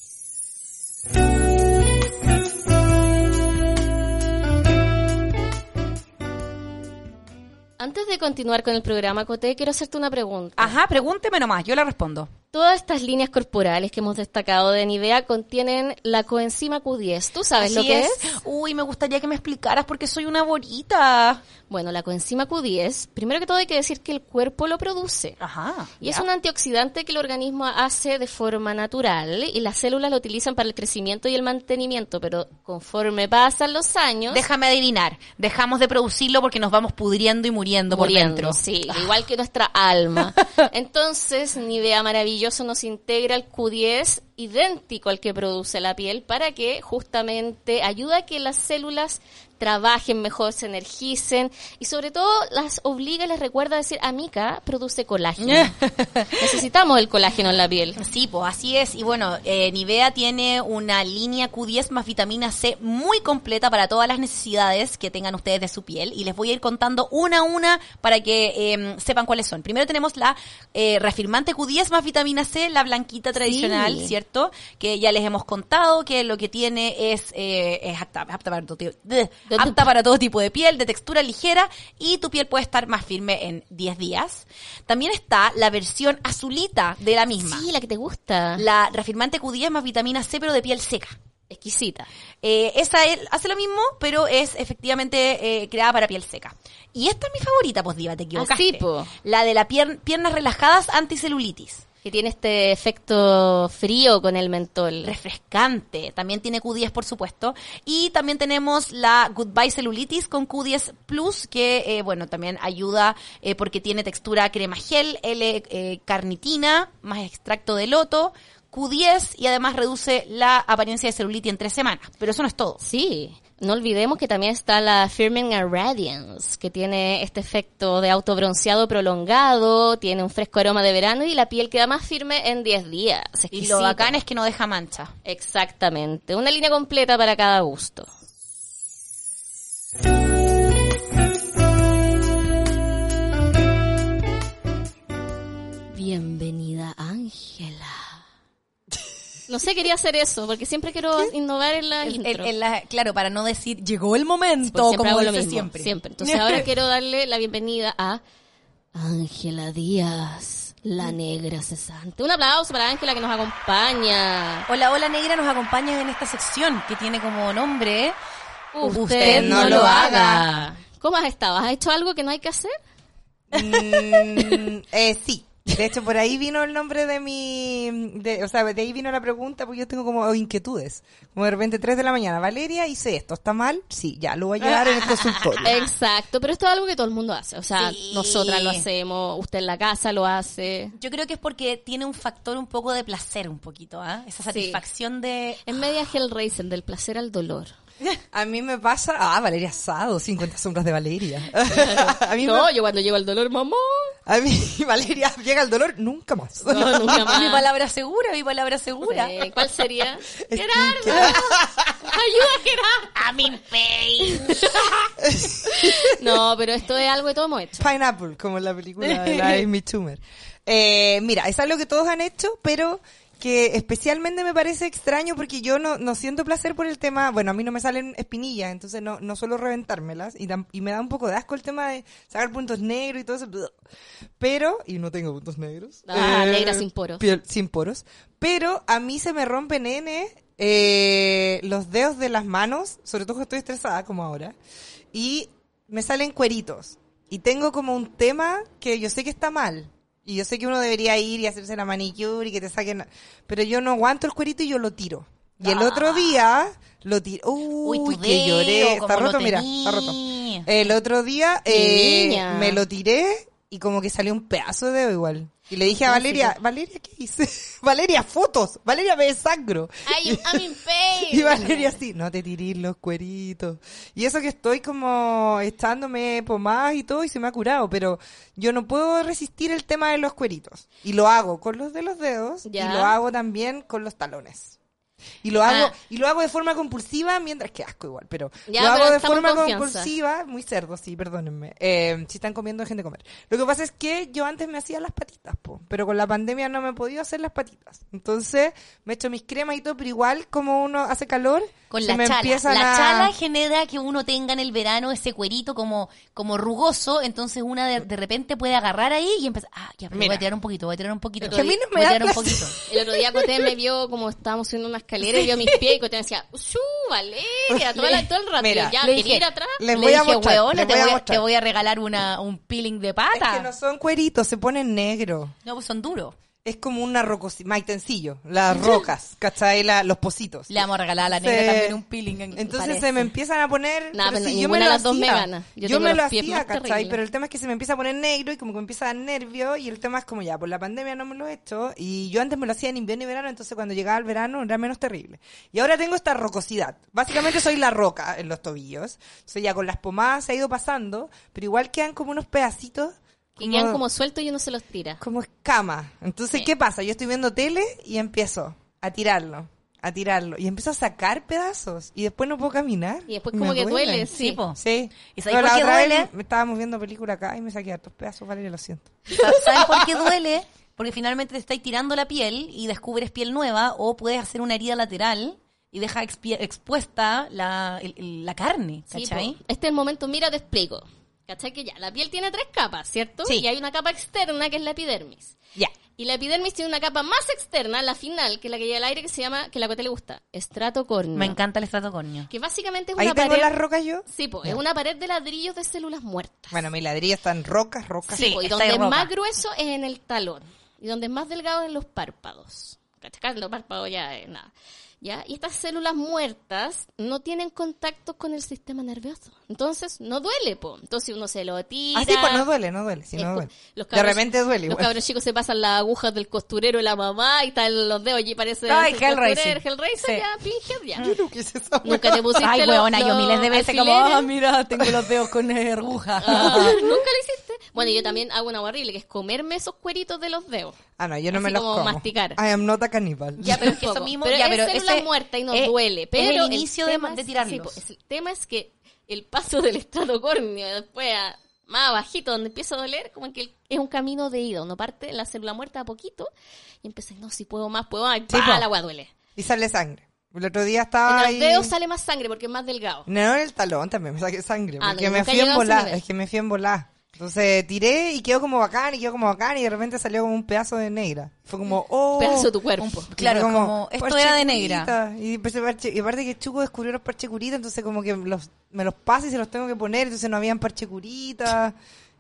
Antes de continuar con el programa, Coté, quiero hacerte una pregunta. Ajá, pregúnteme nomás, yo la respondo. Todas estas líneas corporales que hemos destacado de Nivea contienen la coenzima Q10. ¿Tú sabes lo que es? Uy, me gustaría que me explicaras porque soy una borita. Bueno, la coenzima Q10, primero que todo hay que decir que el cuerpo lo produce. Ajá. Y es un antioxidante que el organismo hace de forma natural y las células lo utilizan para el crecimiento y el mantenimiento, pero conforme pasan los años... Déjame adivinar, dejamos de producirlo porque nos vamos pudriendo y muriendo por dentro. Sí, igual que nuestra alma. Entonces, Nivea maravilloso nos integra el Q10 idéntico al que produce la piel para que justamente ayude a que las células trabajen mejor, se energicen y sobre todo las obliga y les recuerda a decir, Amica produce colágeno. Necesitamos el colágeno en la piel. Sí, pues así es. Y bueno, Nivea tiene una línea Q10 más vitamina C muy completa para todas las necesidades que tengan ustedes de su piel. Y les voy a ir contando una a una para que sepan cuáles son. Primero tenemos la reafirmante Q10 más vitamina C, la blanquita tradicional, Sí. ¿cierto? Que ya les hemos contado que lo que tiene es apta para todo tipo de piel, de textura ligera, y tu piel puede estar más firme en 10 días. También está la versión azulita de la misma. Sí, la que te gusta. La reafirmante Q10 más vitamina C, pero de piel seca. Exquisita. Esa hace lo mismo, pero es efectivamente creada para piel seca. Y esta es mi favorita, pues diva, te equivocaste. Así, po. La de la piernas relajadas anticelulitis. Que tiene este efecto frío con el mentol. Refrescante. También tiene Q10, por supuesto. Y también tenemos la Goodbye Celulitis con Q10 Plus, que, bueno, también ayuda porque tiene textura crema gel, L-carnitina, más extracto de loto, Q10 y además reduce la apariencia de celulitis en 3 semanas. Pero eso no es todo. Sí, no olvidemos que también está la Firming and Radiance, que tiene este efecto de autobronceado prolongado, tiene un fresco aroma de verano y la piel queda más firme en 10 días. Y Exquisito. lo bacán es que no deja mancha. Exactamente, una línea completa para cada gusto. Bienvenida, Ángela. No sé, quería hacer eso, porque siempre quiero innovar en la intro. Claro, para no decir, llegó el momento, Pues siempre como hago lo dice mismo, siempre. Entonces ahora quiero darle la bienvenida a Ángela Díaz, la negra cesante. Un aplauso para Ángela que nos acompaña. Hola, hola negra, nos acompaña en esta sección que tiene como nombre Usted no lo haga. ¿Cómo has estado? ¿Has hecho algo que no hay que hacer? Sí. De hecho, por ahí vino el nombre de o sea, de ahí vino la pregunta, porque yo tengo como inquietudes. Como de repente 3 de la mañana, Valeria, hice esto, ¿está mal? Sí, ya, lo voy a llevar en el consultorio. Exacto, pero esto es algo que todo el mundo hace. O sea, Sí. nosotras lo hacemos, usted en la casa lo hace. Yo creo que es porque tiene un factor un poco de placer, un poquito, ¿ah? Esa satisfacción de... Es media Hellraiser, del placer al dolor. A mí me pasa, Valeria Sado, 50 sombras de Valeria. a mí No, yo cuando llego al dolor, mamá. a mí Valeria llega al dolor nunca más. No, nunca más. Mi palabra segura, mi palabra segura. ¿Cuál sería? Es Gerardo. que- Ayuda, Gerardo. I'm in pain. No, pero esto es algo que todos hemos hecho. Pineapple, como en la película de la Amy Schumer. Mira, es algo que todos han hecho, pero que especialmente me parece extraño porque yo no siento placer por el tema, bueno, a mí no me salen espinillas, entonces no suelo reventármelas y me da un poco de asco el tema de sacar puntos negros y todo eso, pero, y no tengo puntos negros. Negra sin poros. Piel sin poros, pero a mí se me rompen, los dedos de las manos, sobre todo cuando estoy estresada como ahora, y me salen cueritos. Y tengo como un tema que yo sé que está mal. Y yo sé que uno debería ir y hacerse la manicure y que te saquen... Pero yo no aguanto el cuerito y yo lo tiro. Y el otro día lo tiré. Uy, tu que dedo, lloré. Está como roto, lo mira, tení. está roto. El otro día Niña. me lo tiré y como que salió un pedazo de dedo igual. Y le dije a Valeria, Valeria, ¿qué hice? Valeria, fotos. Valeria, me desangro. Ay, I'm in pain. Y Valeria así, no te tirís los cueritos. Y eso que estoy como echándome pomadas y todo y se me ha curado, pero yo no puedo resistir el tema de los cueritos. Y lo hago con los de los dedos Ya. y lo hago también con los talones. Y lo hago de forma compulsiva mientras que asco igual, pero Ya, lo pero hago de estamos en forma confianza. compulsiva, muy cerdo, sí, perdónenme. Si están comiendo dejen de comer. Lo que pasa es que yo antes me hacía las patitas, pero con la pandemia no me he podido hacer las patitas. Entonces, me echo mis cremas y todo, pero igual como uno hace calor, Con se la me chala. empiezan La a... chala genera que uno tenga en el verano ese cuerito como rugoso, entonces una de repente puede agarrar ahí y empezar, ya, pero Mira. voy a tirar un poquito. Que a mí no me voy a da tirar un placer. poquito. El otro día Coté me vio como estábamos subiendo una escalera y vio mis pies y Coté me decía, Valeria, todo el rato. Mira, Y ya, le ¿quería dije, ir atrás? Les Le voy a dije, mostrar, "Hueona, les voy a mostrar. te voy a regalar un peeling de pata. Es que no son cueritos, se ponen negros. No, pues son duros. Es como una rocosita, maitencillo, las rocas, ¿cachai? Los pocitos. Le vamos a regalar a la Sí. negra también un peeling. Entonces parece. se me empiezan a poner... Nah, pero pero si ninguna de las dos me gana. Yo Yo tengo me lo los pies hacía, más ¿cachai? terribles. Pero el tema es que se me empieza a poner negro y como que me empieza a dar nervio y el tema es como ya, por la pandemia no me lo he hecho y yo antes me lo hacía en invierno y verano, entonces cuando llegaba el verano era menos terrible. Y ahora tengo esta rocosidad. Básicamente soy la roca en los tobillos. Entonces ya con las pomadas se ha ido pasando, pero igual quedan como unos pedacitos. Que quedan como sueltos y uno se los tira. Como escama. Entonces, Sí. ¿qué pasa? Yo estoy viendo tele y empiezo a tirarlo. Y empiezo a sacar pedazos. Y después no puedo caminar. Y después Me como que duele, Sí, sí. po. Sí. ¿Y sabes No, por la qué otra vez duele? me estábamos viendo película acá y me saqué hartos pedazos, Valeria, lo siento. ¿Sabes por qué duele? Porque finalmente te estáis tirando la piel y descubres piel nueva o puedes hacer una herida lateral y deja expuesta la carne, Sí, ¿cachai? po. Este es el momento, mira, te explico. ¿Cachai? Que ya, la piel tiene 3 capas, ¿cierto? Sí. Y hay una capa externa que es la epidermis. Ya. Y la epidermis tiene una capa más externa, la final, que es la que lleva al aire, que se llama, que la Coté le gusta, estratocornio. Me encanta el estratocornio. Que básicamente es Ahí una tengo pared... las rocas yo. Sí, po, Ya. es una pared de ladrillos de células muertas. Bueno, mis ladrillos están rocas. Sí, Po, y está donde ahí es roca. más grueso es en el talón. Y donde es más delgado es en los párpados. ¿Cachai? Los párpados ya es nada. ¿Ya? Y estas células muertas no tienen contacto con el sistema nervioso. Entonces, no duele, po. Entonces uno se lo tira. Ah, sí, pues no duele. Sí, no duele. De repente duele Los igual. cabros chicos se pasan las agujas del costurero de la mamá y están los dedos allí parece Ay, el Hellraiser. Hellraiser Sí. ya, Pinhead, ya. Yo no quise esa Nunca te pusiste Ay, los- huevona, yo los miles de veces como, alfileres. mira, tengo los dedos con aguja. Nunca lo hiciste. Bueno, yo también hago una horrible, que es comerme esos cueritos de los dedos. Ah, no, yo no Así me los como como. masticar. I am not a cannibal. Ya, pero es que Un eso poco. mismo, pero ya, es pero célula ese muerta y no es- duele. es Pero el inicio de tema es- tirarlos. sí, po, el tema es que el paso del estratocornio después más abajito, donde empieza a doler, como que es un camino de ida. Uno parte en la célula muerta a poquito y empieza, no, si puedo más, y Sí, ¡pah! po. La agua duele. Y sale sangre. El otro día estaba En ahí... los dedos sale más sangre porque es más delgado. No, en el talón también me saqué sangre. Ah, Porque no, me nunca fui he en llegado a ese volar. nivel. Es que me fui en volar. Entonces tiré y quedó como bacán y de repente salió como un pedazo de negra. Fue como, oh. Pedazo de tu cuerpo. Claro, Y fue como, esto parche era de curita. negra. Y empecé parche, y aparte que Chuco descubrió los parche curita, entonces como que me los pasa y se los tengo que poner, entonces no habían parche curita.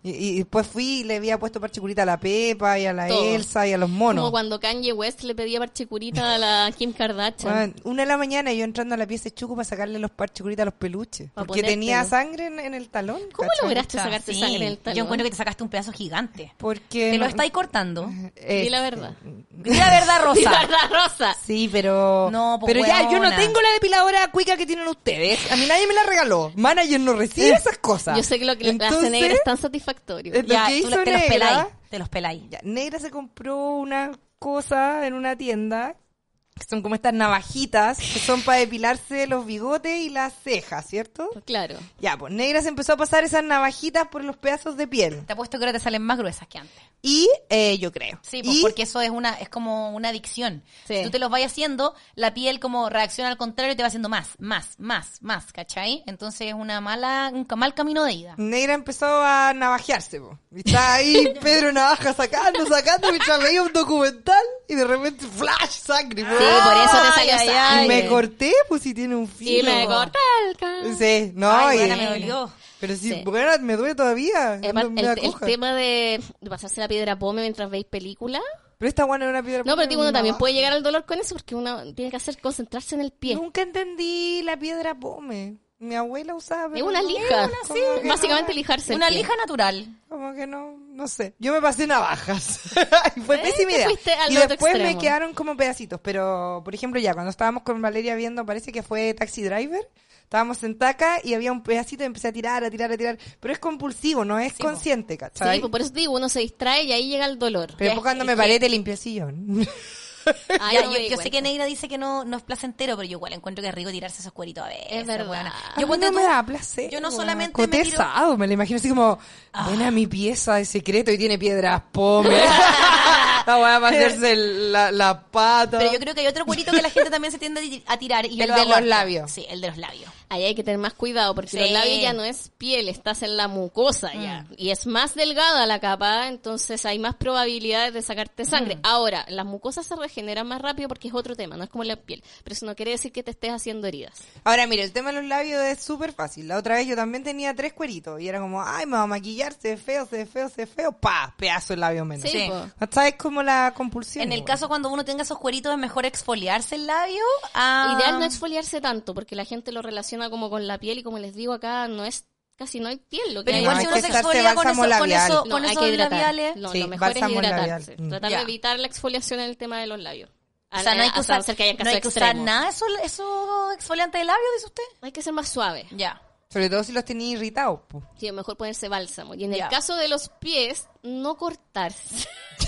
Y después fui y le había puesto parche curita a la Pepa y a la Todo. Elsa y a los monos. Como cuando Kanye West le pedía parchecurita a la Kim Kardashian. Bueno, 1 de la mañana yo entrando a la pieza de Chuco para sacarle los parches curita a los peluches. Pa' Porque tenía ponértelo. sangre en el talón. ¿Cómo ¿cachai? lograste sacarte Sí, sangre en el talón? Yo encuentro que te sacaste un pedazo gigante. Porque Te lo no- estáis cortando. Di la verdad. Di la verdad, Di Rosa. la verdad, Rosa. Sí, pero... No, po, pero ya, yo no huevona. tengo la depiladora cuica que tienen ustedes. A mí nadie me la regaló. Manager no recibe esas cosas. Yo sé que lo que hace Entonces, negra es tan satisfactorio. Lo Ya, que tú hizo te los Negra... peláis. Te los peláis. Ya, Negra se compró una cosa en una tienda que son como estas navajitas que son para depilarse los bigotes y las cejas, ¿cierto? Claro. Ya, pues Negra se empezó a pasar esas navajitas por los pedazos de piel. Te apuesto que ahora te salen más gruesas que antes. Y yo creo. Sí, pues, y porque eso es como una adicción. Sí. Si tú te los vas haciendo, la piel como reacciona al contrario y te va haciendo más, ¿cachai? Entonces es un mal camino de ida. Negra empezó a navajearse, po. Y está ahí Pedro Navaja sacando, mientras veía un documental y de repente flash, sangre. Sí, por eso te salió Y sangre. me corté, pues si tiene un filo. Y me corté el cabello. Sí, no, Ay, y- buena, me dolió. Pero sí, Sí. bueno, me duele todavía. Me da El coja. tema de pasarse la piedra pome mientras veis película. Pero esta guana es una piedra. No, pero tipo, uno también navaja. puede llegar al dolor con eso porque uno tiene que concentrarse en el pie. Nunca entendí la piedra pome. Mi abuela usaba. Es pero una no, lija. como que Básicamente no, lijarse el Una pie. lija natural. como que no sé. Yo me pasé navajas. Y fue pésima te idea. fuiste al Y otro después me extremo. quedaron como pedacitos. Pero, por ejemplo, ya cuando estábamos con Valeria viendo, parece que fue Taxi Driver. Estábamos en Taca y había un pedacito y empecé a tirar. Pero es compulsivo, no es consciente, Sí, ¿cachai? pues por eso te digo, uno se distrae y ahí llega el dolor. Pero después cuando me paré te limpié el sillón. Ay, Ya, no me di yo sé cuenta. que Negra dice que no es placentero, pero yo igual encuentro que es rico tirarse esos cueritos a veces. Es verdad. weona. Yo Yo ponte no tú, me da placer. yo no weón. solamente me tiro... Cotesado, me lo imagino así como, buena mi pieza de secreto y tiene piedras pome. La weá para hacerse la pata. Pero yo creo que hay otro cuerito que la gente también se tiende a tirar. Y yo El lo de hago los harto. labios. Sí, el de los labios. Ahí hay que tener más cuidado porque Sí. los labios ya no es piel, estás en la mucosa ya. Y es más delgada la capa, entonces hay más probabilidades de sacarte sangre. Ahora, las mucosas se regeneran más rápido porque es otro tema, no es como la piel. Pero eso no quiere decir que te estés haciendo heridas. Ahora, mire, el tema de los labios es súper fácil. La otra vez yo también tenía 3 cueritos y era como, ay, me va a maquillar, se ve feo. Pa, pedazo de labio menos. Sí, Sí. po. ¿Sabes? Como la compulsión. En el igual. caso cuando uno tenga esos cueritos es mejor exfoliarse el labio. a- Ideal no exfoliarse tanto porque la gente lo relaciona como con la piel y como les digo acá casi no hay piel. Lo que Pero hay igual No, si hay uno que se echarse exfolia con bálsamo eso, con labial. eso, No, con hay esos que hidratar. labiales. No, Sí, lo mejor es bálsamo hidratarse. labial. Tratar Ya. de evitar la exfoliación en el tema de los labios. O sea, no hay que Hasta usar, hacer que hayan no casos hay que usar extremos. nada esos exfoliantes de labios, dice usted. Hay que ser más suave. Ya. Sobre todo si los tenía irritados. Po. Sí, mejor ponerse bálsamo. Y en Ya. el caso de los pies, no cortarse.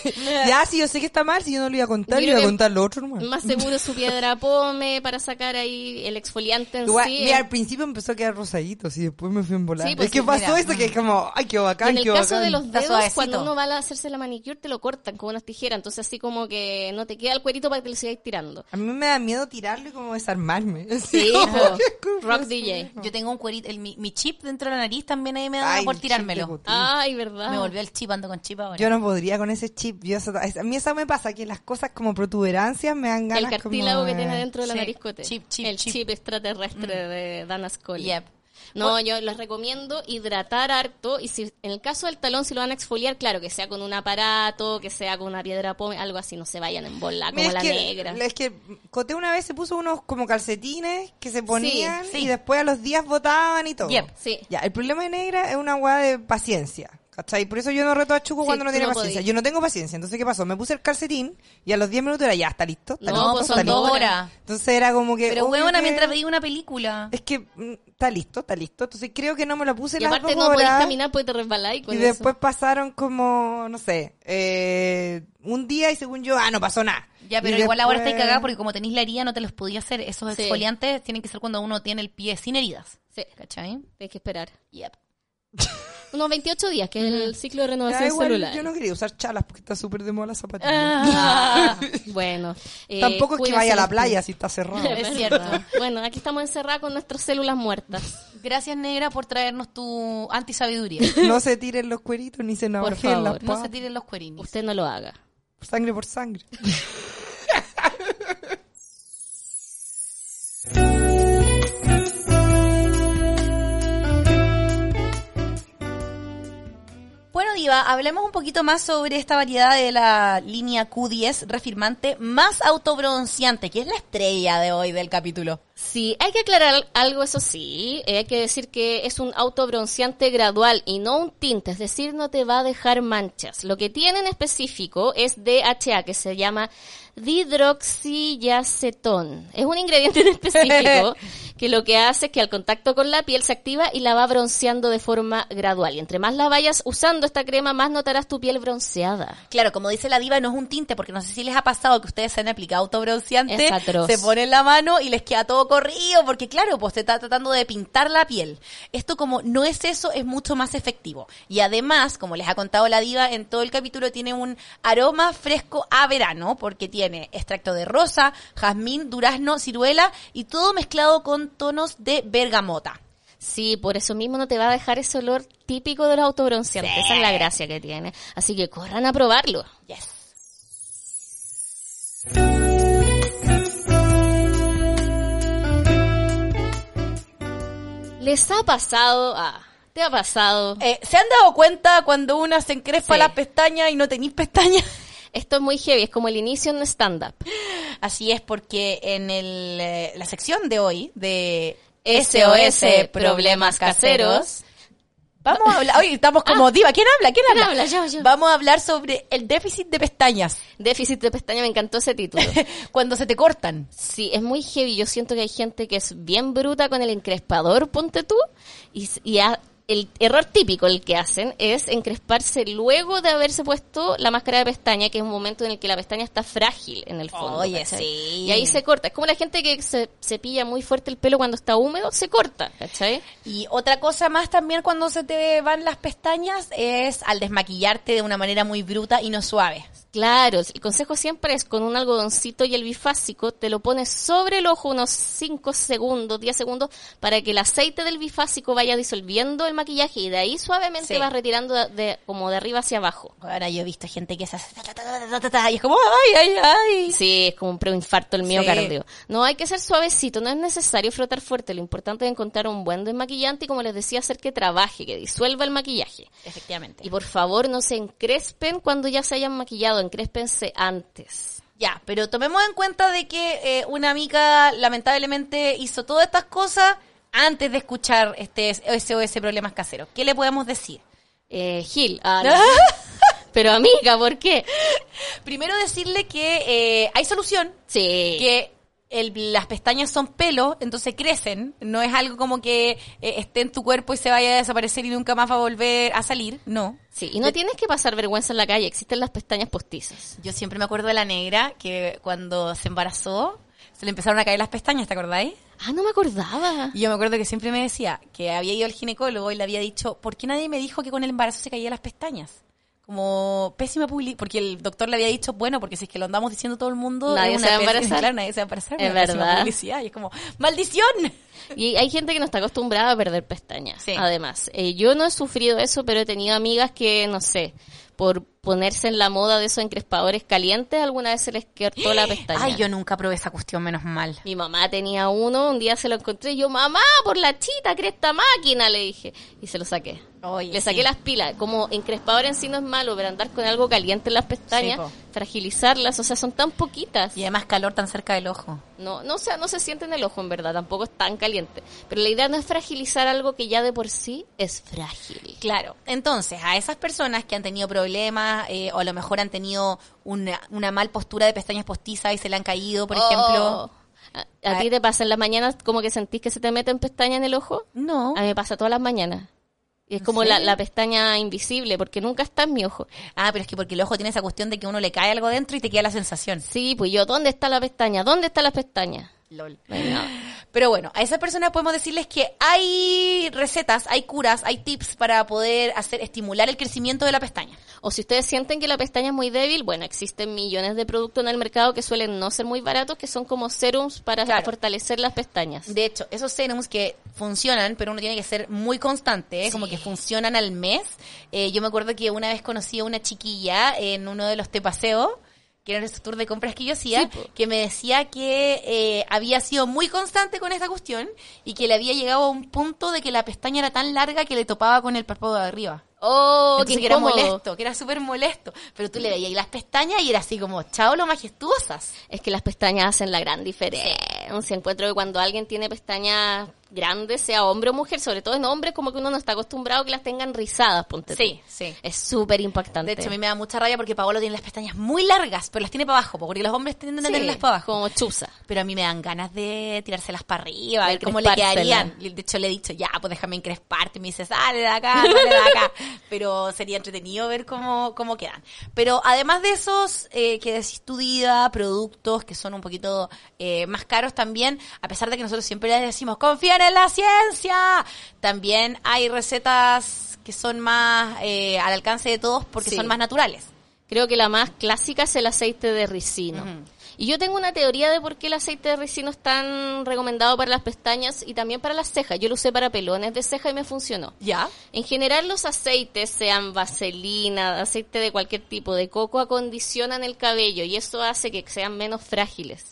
Ya, si yo sé que está mal, si yo no lo iba a contar, Yo le iba a creo que contar lo otro nomás. Más seguro su piedra pome para sacar ahí el exfoliante en Igual, sí. mira, al principio empezó a quedar rosadito, así después me fui en volar. Sí, pues es que sí, pasó mira. eso, que es como, ay, qué Y bacán, en el qué caso bacán. de los Está dedos, suavecito. cuando uno va a hacerse la manicure, te lo cortan con unas tijeras. Entonces así como que no te queda el cuerito para que te lo sigáis tirando. A mí me da miedo tirarlo y como desarmarme. Sí, Como po. que- Rock DJ. Yo tengo un cuerito, mi chip dentro de la nariz también ahí me da Ay, por chip tirármelo. de cutín. Ay, ¿verdad? Me volvió el chip, ando con chip ahora. Yo no podría con ese chip. A mí eso me pasa, que las cosas como protuberancias me dan ganas El cartílago como que de- tiene dentro de la Sí. narizcote. Chip. El chip extraterrestre de Dana Scully. Yep. No, yo les recomiendo hidratar harto y si en el caso del talón si lo van a exfoliar, claro, que sea con un aparato, que sea con una piedra pome, algo así, no se vayan en bola como Mira, la es que, negra. Es que Coté una vez se puso unos como calcetines que se ponían sí. y después a los días botaban y todo. Yep. Sí. Ya, el problema de Negra es una hueá de paciencia. ¿Cachai? Por eso yo no reto a Chuco Sí, cuando no tú tiene no paciencia. podís. Yo no tengo paciencia. Entonces, ¿qué pasó? Me puse el calcetín y a los 10 minutos era ya, está listo. Está No, listo, pues está son 2 listo. horas. Entonces era como que. Pero obvio huevona, que- mientras veía una película. Es que está listo, está listo. Entonces creo que no me lo puse Y las aparte 2 no podéis horas. caminar porque te resbaláis con Y eso. después pasaron como, no sé, un día y según yo, no pasó nada. Ya, pero Y igual ahora después- estáis cagada porque como tenéis la herida no te los podía hacer. Esos Sí. exfoliantes tienen que ser cuando uno tiene el pie sin heridas. Sí, ¿Cachai? tienes que esperar. Yep. Unos 28 días, que es el ciclo de Ya, renovación igual, celular. yo no quería usar chalas porque está súper de moda la zapatilla. Ah, bueno. Tampoco es que cuídense vaya a la los playa si está cerrado. Es cierto. Bueno, aquí estamos encerrados con nuestras células muertas. Gracias, Negra, por traernos tu antisabiduría. No se tiren los cueritos ni se navajen las favor, No se papas. tiren los cuerinis. Usted no lo haga. Sangre por sangre. Bueno, Diva, hablemos un poquito más sobre esta variedad de la línea Q10 refirmante más autobronceante, que es la estrella de hoy del capítulo. Sí, hay que aclarar algo, eso sí. Hay que decir que es un autobronceante gradual y no un tinte, es decir, no te va a dejar manchas. Lo que tiene en específico es DHA, que se llama dihidroxiyacetón. Es un ingrediente en específico que lo que hace es que al contacto con la piel se activa y la va bronceando de forma gradual. Y entre más la vayas usando esta crema, más notarás tu piel bronceada. Claro, como dice la diva, no es un tinte, porque no sé si les ha pasado que ustedes se han aplicado autobronceante, Es atroz. se ponen la mano y les queda todo corrido, porque claro, pues te está tratando de pintar la piel. Esto como no es eso, es mucho más efectivo. Y además, como les ha contado la diva, en todo el capítulo tiene un aroma fresco a verano, porque tiene extracto de rosa, jazmín, durazno, ciruela y todo mezclado con tonos de bergamota. Sí, por eso mismo no te va a dejar ese olor típico de los autobronceantes. Sí. Esa es la gracia que tiene. Así que corran a probarlo. Yes. ¿Les ha pasado? ¿Te ha pasado? ¿Se han dado cuenta cuando una se encrespa Sí. las pestañas y no tenéis pestañas? Esto es muy heavy, es como el inicio en un stand-up. Así es, porque en la sección de hoy de SOS Problemas Caseros, vamos a hablar, hoy estamos como diva, ¿quién habla? ¿Quién habla? habla? Yo. Vamos a hablar sobre el déficit de pestañas, Déficit de pestaña, me encantó ese título. cuando se te cortan. Sí, es muy heavy. Yo siento que hay gente que es bien bruta con el encrespador, ponte tú, el error típico el que hacen es encresparse luego de haberse puesto la máscara de pestaña, que es un momento en el que la pestaña está frágil en el fondo. Oye, ¿cachai? sí. Y ahí se corta. Es como la gente que se cepilla muy fuerte el pelo cuando está húmedo, se corta, ¿cachai? Y otra cosa más también cuando se te van las pestañas es al desmaquillarte de una manera muy bruta y no suave. Claro, el consejo siempre es con un algodoncito y el bifásico, te lo pones sobre el ojo unos 5 segundos, 10 segundos, para que el aceite del bifásico vaya disolviendo el maquillaje y de ahí suavemente Sí. vas retirando como de arriba hacia abajo. Ahora yo he visto gente que se hace y es como ay. Sí, es como un preinfarto el miocardio. No, hay que ser suavecito, no es necesario frotar fuerte, lo importante es encontrar un buen desmaquillante y como les decía, hacer que trabaje, que disuelva el maquillaje. Efectivamente. Y por favor no se encrespen cuando ya se hayan maquillado, encréspense antes. Ya, pero tomemos en cuenta de que una amiga lamentablemente hizo todas estas cosas antes de escuchar este SOS Problemas Caseros. ¿Qué le podemos decir? Gil, no. Pero amiga, ¿por qué? Primero decirle que hay solución, Sí. que las pestañas son pelo, entonces crecen, no es algo como que esté en tu cuerpo y se vaya a desaparecer y nunca más va a volver a salir, no. Sí, y no tienes que pasar vergüenza en la calle, existen las pestañas postizas. Yo siempre me acuerdo de la negra que cuando se embarazó se le empezaron a caer las pestañas, ¿te acordáis? Ah, no me acordaba. Y yo me acuerdo que siempre me decía que había ido al ginecólogo y le había dicho, ¿por qué nadie me dijo que con el embarazo se caían las pestañas? Como pésima publicidad, porque el doctor le había dicho, bueno, porque si es que lo andamos diciendo todo el mundo, Nadie es se va a una embarazar. claro, nadie se va a embarazar, Es una pésima verdad. publicidad. Y es como, ¡maldición! Y hay gente que no está acostumbrada a perder pestañas, Sí. además. Yo no he sufrido eso, pero he tenido amigas que, no sé, por ponerse en la moda de esos encrespadores calientes, alguna vez se les cortó la pestaña. Ay, yo nunca probé esa cuestión, menos mal. Mi mamá tenía uno, un día se lo encontré y yo, mamá, por la chita, cresta máquina, le dije. Y se lo saqué. Oye, Le saqué sí. las pilas. Como encrespador en sí no es malo, pero andar con algo caliente en las pestañas, Sí, po. fragilizarlas, o sea, son tan poquitas. Y además calor tan cerca del ojo. No se siente en el ojo, en verdad, tampoco es tan caliente. Pero la idea no es fragilizar algo que ya de por sí es frágil. Claro. Entonces, a esas personas que han tenido problemas o a lo mejor han tenido una mal postura de pestañas postizas y se le han caído, por ejemplo. ¿A ti te pasa en las mañanas como que sentís que se te meten pestañas en el ojo? No. A mí me pasa todas las mañanas. Y es ¿En como serio? la pestaña invisible, porque nunca está en mi ojo. Ah, pero es que porque el ojo tiene esa cuestión de que uno le cae algo dentro y te queda la sensación. Sí, pues yo, ¿dónde está la pestaña? ¿Dónde está la pestaña? LOL. No hay nada. Pero bueno, a esas personas podemos decirles que hay recetas, hay curas, hay tips para poder estimular el crecimiento de la pestaña. O si ustedes sienten que la pestaña es muy débil, bueno, existen millones de productos en el mercado que suelen no ser muy baratos, que son como serums para Claro. fortalecer las pestañas. De hecho, esos serums que funcionan, pero uno tiene que ser muy constante, ¿eh? Como que funcionan al mes. Yo me acuerdo que una vez conocí a una chiquilla en uno de los tepaseos, que era ese tour de compras que yo hacía, Sí, po. que me decía que había sido muy constante con esta cuestión y que le había llegado a un punto de que la pestaña era tan larga que le topaba con el párpado de arriba. ¡Oh, Entonces qué que era incómodo! molesto, que era súper molesto. Pero tú le veías ahí las pestañas y era así como, chao, lo majestuosas. Es que las pestañas hacen la gran diferencia. Encuentro que cuando alguien tiene pestañas grande, sea hombre o mujer, sobre todo en hombres, como que uno no está acostumbrado a que las tengan rizadas, ponte tú. Sí. Es súper impactante. De hecho, a mí me da mucha rabia porque Paolo tiene las pestañas muy largas, pero las tiene para abajo, porque los hombres tienden a tenerlas para abajo. Como chuza. Pero a mí me dan ganas de tirárselas para arriba, a De ver cómo le encrespársela. quedarían. De hecho, le he dicho, ya, pues déjame encresparte. Y me dice, sale de acá, sale de acá. Pero sería entretenido ver cómo quedan. Pero además de esos, que decís tu Diva, productos que son un poquito más caros también, a pesar de que nosotros siempre les decimos, confíen en la ciencia, también hay recetas que son más al alcance de todos porque Sí. son más naturales. Creo que la más clásica es el aceite de ricino. Ujú. Y yo tengo una teoría de por qué el aceite de ricino es tan recomendado para las pestañas y también para las cejas. Yo lo usé para pelones de ceja y me funcionó. ¿Ya? En general los aceites, sean vaselina, aceite de cualquier tipo, de coco, acondicionan el cabello y eso hace que sean menos frágiles.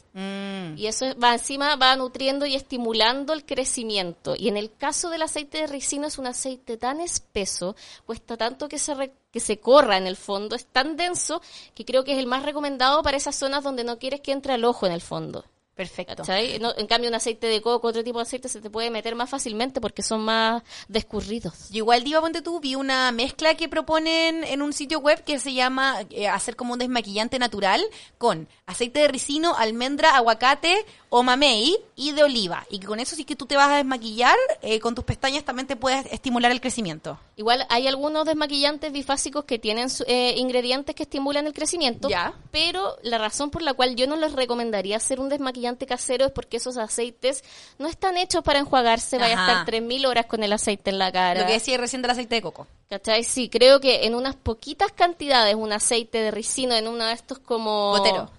Y eso va nutriendo y estimulando el crecimiento. Y en el caso del aceite de ricino es un aceite tan espeso, cuesta tanto que se corra en el fondo, es tan denso que creo que es el más recomendado para esas zonas donde no quieres que entre al ojo en el fondo. Perfecto. ¿Cachai? No, en cambio un aceite de coco, otro tipo de aceite se te puede meter más fácilmente porque son más descurridos. Yo igual, Diva, ponte tú, vi una mezcla que proponen en un sitio web que se llama hacer como un desmaquillante natural con aceite de ricino, almendra, aguacate o mamey y de oliva. Y que con eso sí que tú te vas a desmaquillar, con tus pestañas también te puedes estimular el crecimiento. Igual hay algunos desmaquillantes bifásicos que tienen ingredientes que estimulan el crecimiento, Ya. pero la razón por la cual yo no les recomendaría hacer un desmaquillante casero es porque esos aceites no están hechos para enjuagarse, vaya a Ajá. estar 3000 horas con el aceite en la cara. Lo que decía recién del aceite de coco. ¿Cachai? Sí, creo que en unas poquitas cantidades un aceite de ricino, en uno de estos como... Gotero.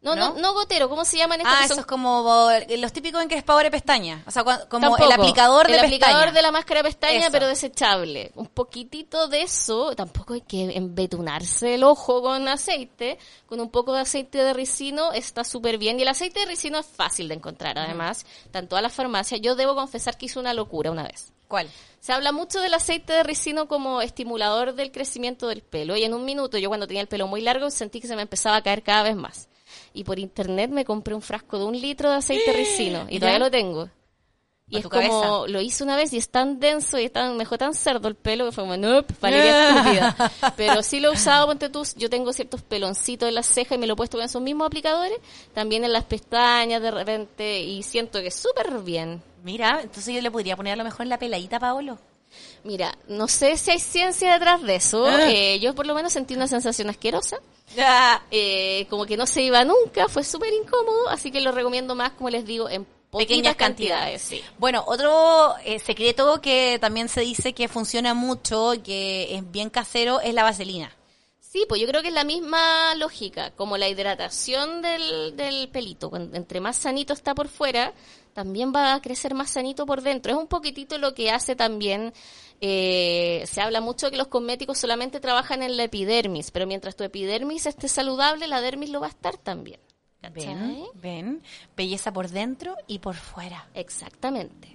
No gotero, ¿cómo se llaman estos? Ah, que eso son es como los típicos encrespadores de pestañas. O sea, como Tampoco. el aplicador de El pestañas. aplicador de la máscara de pestaña, Eso. pero desechable. Un poquitito de eso, tampoco hay que embetunarse el ojo con aceite. Con un poco de aceite de ricino está súper bien. Y el aceite de ricino es fácil de encontrar, además. Está en todas las farmacias. Yo debo confesar que hice una locura una vez. ¿Cuál? Se habla mucho del aceite de ricino como estimulador del crecimiento del pelo. Y en un minuto, yo cuando tenía el pelo muy largo, sentí que se me empezaba a caer cada vez más. Y por internet me compré un frasco de 1 litro de aceite de ricino. Y ¿Ya? todavía lo tengo. Y ¿A es tu como, cabeza? lo hice una vez y es tan denso y me dejó tan cerdo el pelo que fue como, nope, valeria estúpida. Pero sí lo he usado, ponte tú, yo tengo ciertos peloncitos en las cejas y me lo he puesto con esos mismos aplicadores, también en las pestañas de repente, y siento que es súper bien. Mira, entonces yo le podría poner a lo mejor en la peladita, Paolo. Mira, no sé si hay ciencia detrás de eso, yo por lo menos sentí una sensación asquerosa. Como que no se iba nunca, fue súper incómodo, así que lo recomiendo más, como les digo, en Pequeñas poquitas cantidades. Sí. Bueno, otro secreto que también se dice que funciona mucho, que es bien casero, es la vaselina. Sí, pues yo creo que es la misma lógica, como la hidratación del pelito. Entre más sanito está por fuera, también va a crecer más sanito por dentro. Es un poquitito lo que hace también, se habla mucho de que los cosméticos solamente trabajan en la epidermis, pero mientras tu epidermis esté saludable, la dermis lo va a estar también. ¿Cachai? Ven, belleza por dentro y por fuera. Exactamente.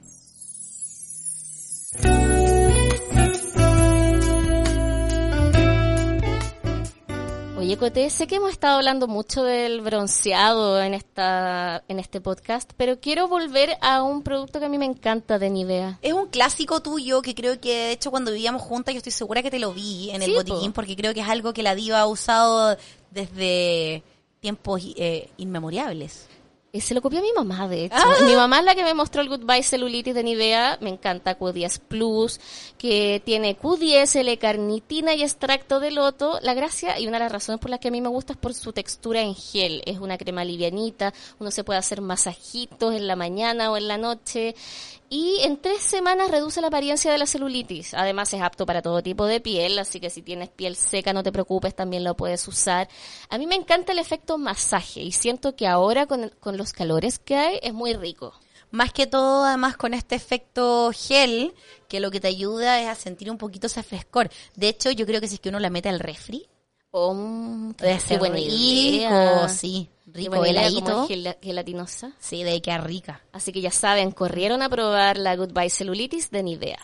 Oye, Coté, sé que hemos estado hablando mucho del bronceado en este podcast, pero quiero volver a un producto que a mí me encanta de Nivea. Es un clásico tuyo que creo que, de hecho, cuando vivíamos juntas, yo estoy segura que te lo vi en el Sí, botiquín, po. porque creo que es algo que la Diva ha usado desde tiempos inmemorables. Se lo copió a mi mamá, de hecho. Mi mamá es la que me mostró el Goodbye Celulitis de Nivea. Me encanta Q10 Plus, que tiene Q10, L-carnitina y extracto de loto. La gracia y una de las razones por las que a mí me gusta es por su textura en gel. Es una crema livianita, uno se puede hacer masajitos en la mañana o en la noche. Y en 3 semanas reduce la apariencia de la celulitis. Además es apto para todo tipo de piel, así que si tienes piel seca no te preocupes, también lo puedes usar. A mí me encanta el efecto masaje y siento que ahora con los calores que hay es muy rico. Más que todo, además, con este efecto gel, que lo que te ayuda es a sentir un poquito ese frescor. De hecho, yo creo que si es que uno la mete al refri, Debe ser buena rico, idea. sí, Qué rico, buena idea, heladito. como gelatinosa. Sí, de ahí queda rica. Así que ya saben, corrieron a probar la Goodbye Celulitis de Nivea.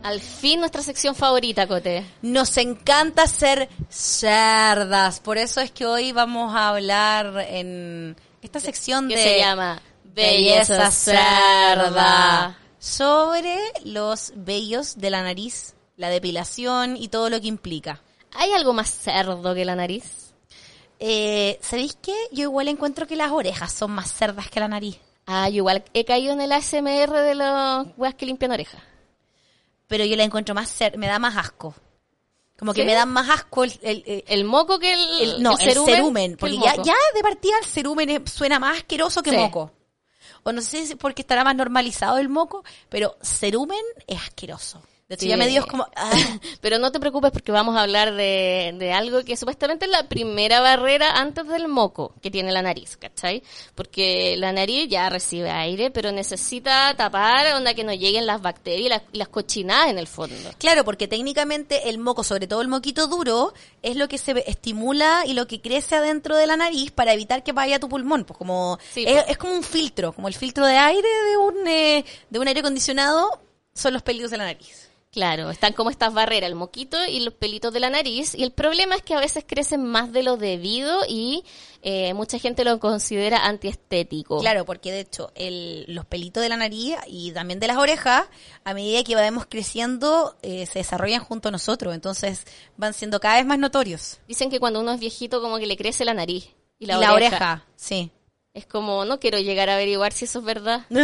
Al fin nuestra sección favorita, Cote. Nos encanta ser cerdas, por eso es que hoy vamos a hablar en esta sección Que de se llama Belleza Cerda. sobre los vellos de la nariz, la depilación y todo lo que implica. ¿Hay algo más cerdo que la nariz? ¿Sabéis qué? Yo igual encuentro que las orejas son más cerdas que la nariz. Ah, yo igual he caído en el ASMR de los weas que limpian orejas. Pero yo la encuentro más me da más asco. Como que ¿Sí? me da más asco El moco que el cerumen. que Porque el ya moco. de partida el cerumen suena más asqueroso que Sí. moco. O no sé si porque estará más normalizado el moco, pero cerumen es asqueroso. De hecho, Sí. ya me dio como... Pero no te preocupes porque vamos a hablar de algo que supuestamente es la primera barrera antes del moco que tiene la nariz, ¿cachai? Porque la nariz ya recibe aire, pero necesita tapar onda que no lleguen las bacterias y las cochinadas en el fondo. Claro, porque técnicamente el moco, sobre todo el moquito duro, es lo que se estimula y lo que crece adentro de la nariz para evitar que vaya a tu pulmón. Pues como Sí, es como un filtro, como el filtro de aire de un aire acondicionado son los pelitos de la nariz. Claro, están como estas barreras, el moquito y los pelitos de la nariz. Y el problema es que a veces crecen más de lo debido y mucha gente lo considera antiestético. Claro, porque de hecho los pelitos de la nariz y también de las orejas, a medida que vamos creciendo, se desarrollan junto a nosotros. Entonces van siendo cada vez más notorios. Dicen que cuando uno es viejito como que le crece la nariz y Y la la oreja. oreja, sí. Es como, no quiero llegar a averiguar si eso es verdad. Me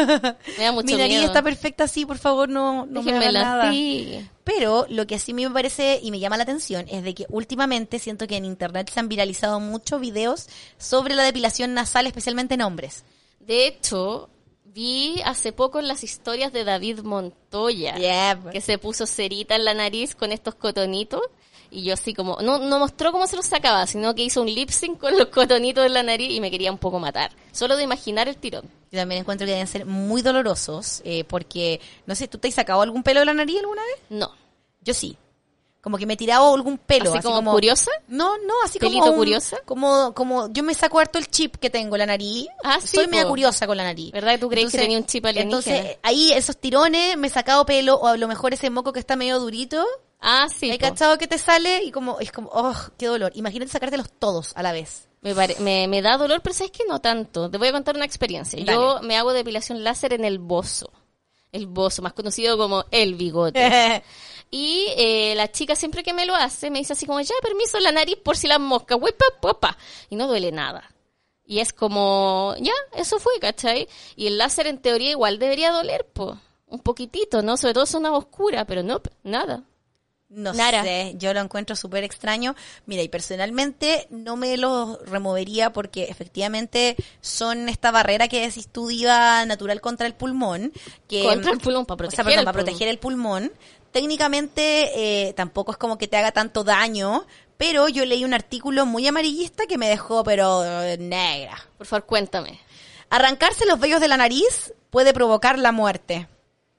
da mucho Mi nariz miedo. está perfecta así, por favor, no me hagan Déjenmela nada. así. Pero lo que así me parece y me llama la atención es de que últimamente siento que en internet se han viralizado muchos videos sobre la depilación nasal, especialmente en hombres. De hecho, vi hace poco en las historias de David Montoya que se puso cerita en la nariz con estos cotonitos. Y yo así como, no mostró cómo se los sacaba, sino que hizo un lip sync con los cotonitos en la nariz y me quería un poco matar. Solo de imaginar el tirón. Yo también encuentro que deben ser muy dolorosos, porque, no sé, ¿tú te has sacado algún pelo de la nariz alguna vez? No. Yo sí. Como que me he tirado algún pelo. ¿Así como curiosa? No, así ¿Pelito como curiosa? Como yo me saco harto el chip que tengo en la nariz. Ah, sí, Soy media po. curiosa con la nariz. ¿Verdad que tú creías que tenía un chip alienígena? Entonces, ahí esos tirones, me he sacado pelo, o a lo mejor ese moco que está medio durito. Ah, sí. He po. cachado que te sale y es como, oh, qué dolor. Imagínate sacártelos todos a la vez. Me da dolor, pero sabes que no tanto. Te voy a contar una experiencia. Dale. Yo me hago depilación láser en el bozo. El bozo, más conocido como el bigote. Y la chica siempre que me lo hace me dice así como, ya, permiso, la nariz por si las moscas, huepa. Y no duele nada. Y es como, ya, eso fue, ¿cachai? Y el láser en teoría igual debería doler, po. Un poquitito, ¿no? Sobre todo zona oscura, pero no, nada. No Nara. sé, yo lo encuentro súper extraño. Mira, y personalmente no me los removería porque efectivamente son esta barrera que decís tú, Diva, natural contra el pulmón. Que, Contra el pulmón, para o proteger sea, perdón, el para pulmón. proteger el pulmón. Técnicamente tampoco es como que te haga tanto daño, pero yo leí un artículo muy amarillista que me dejó pero negra. Por favor, cuéntame. Arrancarse los vellos de la nariz puede provocar la muerte.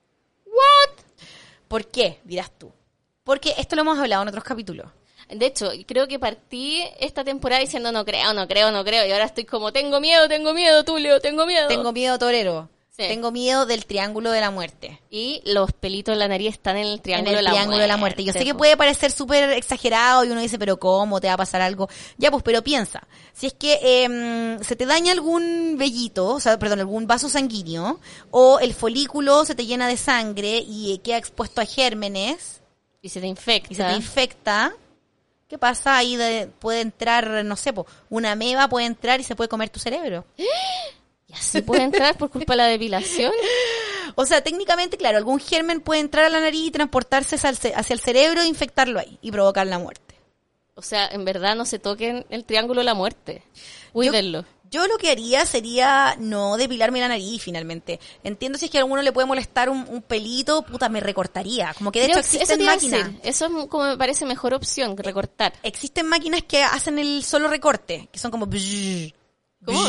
¿What? ¿Por qué? Dirás tú. Porque esto lo hemos hablado en otros capítulos. De hecho, creo que partí esta temporada diciendo no creo. Y ahora estoy como, tengo miedo, Tulio, tengo miedo. Tengo miedo, torero. Sí. Tengo miedo del triángulo de la muerte. Y los pelitos de la nariz están en el En triángulo, el triángulo de la muerte. Yo sé que puede parecer súper exagerado y uno dice, pero ¿cómo te va a pasar algo? Ya, pues, pero piensa. Si es que se te daña algún vellito, o sea, perdón, algún vaso sanguíneo, o el folículo se te llena de sangre y queda expuesto a gérmenes Y se te infecta. y se te infecta, ¿qué pasa? Ahí puede entrar, no sé, una ameba puede entrar y se puede comer tu cerebro. ¿Y así puede entrar por culpa de la depilación? O sea, técnicamente, claro, algún germen puede entrar a la nariz y transportarse hacia el cerebro e infectarlo ahí y provocar la muerte. O sea, en verdad no se toquen el triángulo de la muerte. Cuídenlo. Yo lo que haría sería no depilarme la nariz, finalmente. Entiendo si es que a alguno le puede molestar un pelito, puta, me recortaría. Como que de hecho Creo que eso existen te iba a máquinas. decir. Eso es como me parece mejor opción que recortar. Existen máquinas que hacen el solo recorte, que son como... ¿Cómo?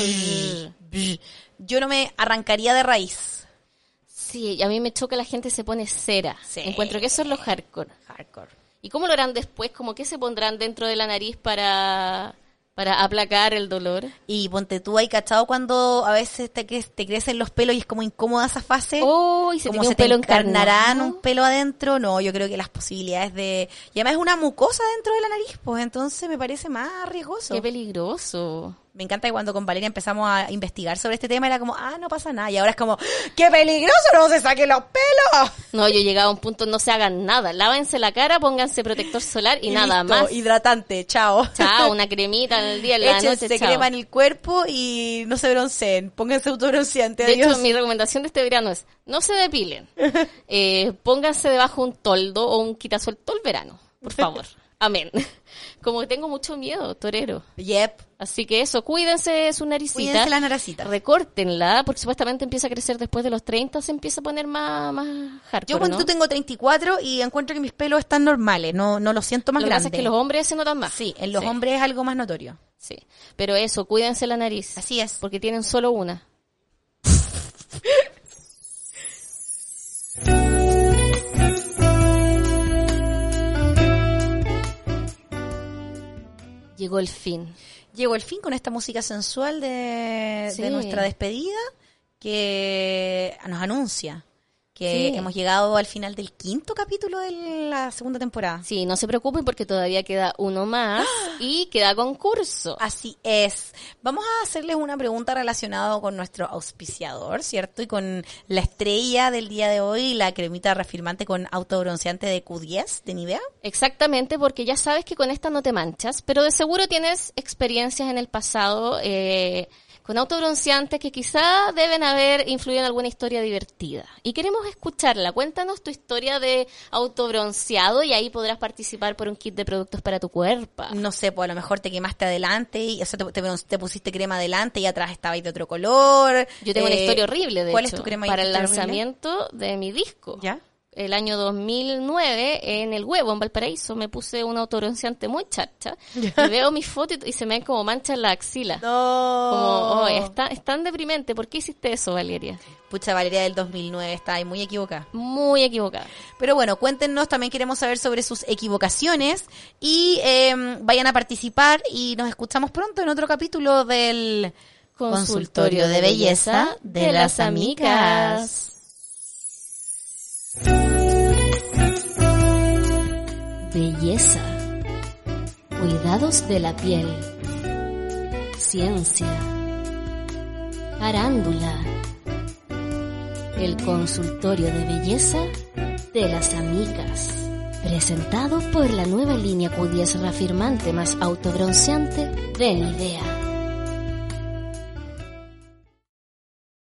Yo no me arrancaría de raíz. Sí, a mí me choca la gente se pone cera. Sí. Encuentro que eso es lo hardcore. Hardcore. ¿Y cómo lo harán después? ¿Cómo que se pondrán dentro de la nariz para para aplacar el dolor. Y ponte tú ahí, ¿cachado? Cuando a veces te crecen los pelos y es como incómoda esa fase. Oh, y se como te queda se un pelo te encarnarán encarnado. un pelo adentro. No, yo creo que las posibilidades de... Y además es una mucosa dentro de la nariz, pues entonces me parece más riesgoso. Qué peligroso. Me encanta que cuando con Valeria empezamos a investigar sobre este tema era como, no pasa nada. Y ahora es como, ¡qué peligroso! ¡No se saquen los pelos! No, yo he llegado a un punto, no se hagan nada. Lávense la cara, pónganse protector solar y nada listo, más. hidratante, chao. Chao, una cremita en el día, en la Échense noche, chao. crema en el cuerpo y no se bronceen. Pónganse autobronceante, De adiós. hecho, mi recomendación de este verano es, no se depilen. Pónganse debajo un toldo o un quitasol todo el verano, por favor. Amén. Como que tengo mucho miedo, torero. Yep. Así que eso, cuídense su naricita. Cuídense las naricitas. Recórtenla, porque supuestamente empieza a crecer después de los 30, se empieza a poner más hardcore, Yo cuando ¿no? tengo 34 y encuentro que mis pelos están normales, no los siento más Lo que grandes. pasa es que los hombres se notan más. Sí, en los Sí. hombres es algo más notorio. Sí, pero eso, cuídense la nariz. Así es. Porque tienen solo una. Llegó el fin. Llegó el fin con esta música sensual de Sí. nuestra despedida que nos anuncia que Sí. hemos llegado al final del 5º capítulo de la segunda temporada. Sí, no se preocupen porque todavía queda uno más y queda concurso. Así es. Vamos a hacerles una pregunta relacionada con nuestro auspiciador, ¿cierto? Y con la estrella del día de hoy, la cremita reafirmante con autobronceante de Q10 de Nivea. Exactamente, porque ya sabes que con esta no te manchas, pero de seguro tienes experiencias en el pasado con autobronceantes que quizá deben haber influido en alguna historia divertida. Y queremos escucharla. Cuéntanos tu historia de autobronceado y ahí podrás participar por un kit de productos para tu cuerpo. No sé, pues a lo mejor te quemaste adelante, y, o sea, te pusiste crema adelante y atrás estaba ahí de otro color. Yo tengo una historia horrible, de ¿Cuál hecho, es tu crema para el historia horrible? lanzamiento de mi disco. ¿Ya? El año 2009, en El Huevo, en Valparaíso, me puse un autobronceante muy chacha. Y veo mis fotos y se me ven como manchas en la axila. No. Como, es tan deprimente. ¿Por qué hiciste eso, Valeria? Pucha, Valeria del 2009 está ahí muy equivocada. Muy equivocada. Pero bueno, cuéntenos, también queremos saber sobre sus equivocaciones y vayan a participar y nos escuchamos pronto en otro capítulo del Consultorio de Belleza de las Amigas. Belleza, cuidados de la piel, ciencia, farándula, el consultorio de belleza de las amigas, presentado por la nueva línea Q10 reafirmante más autobronceante de Nivea.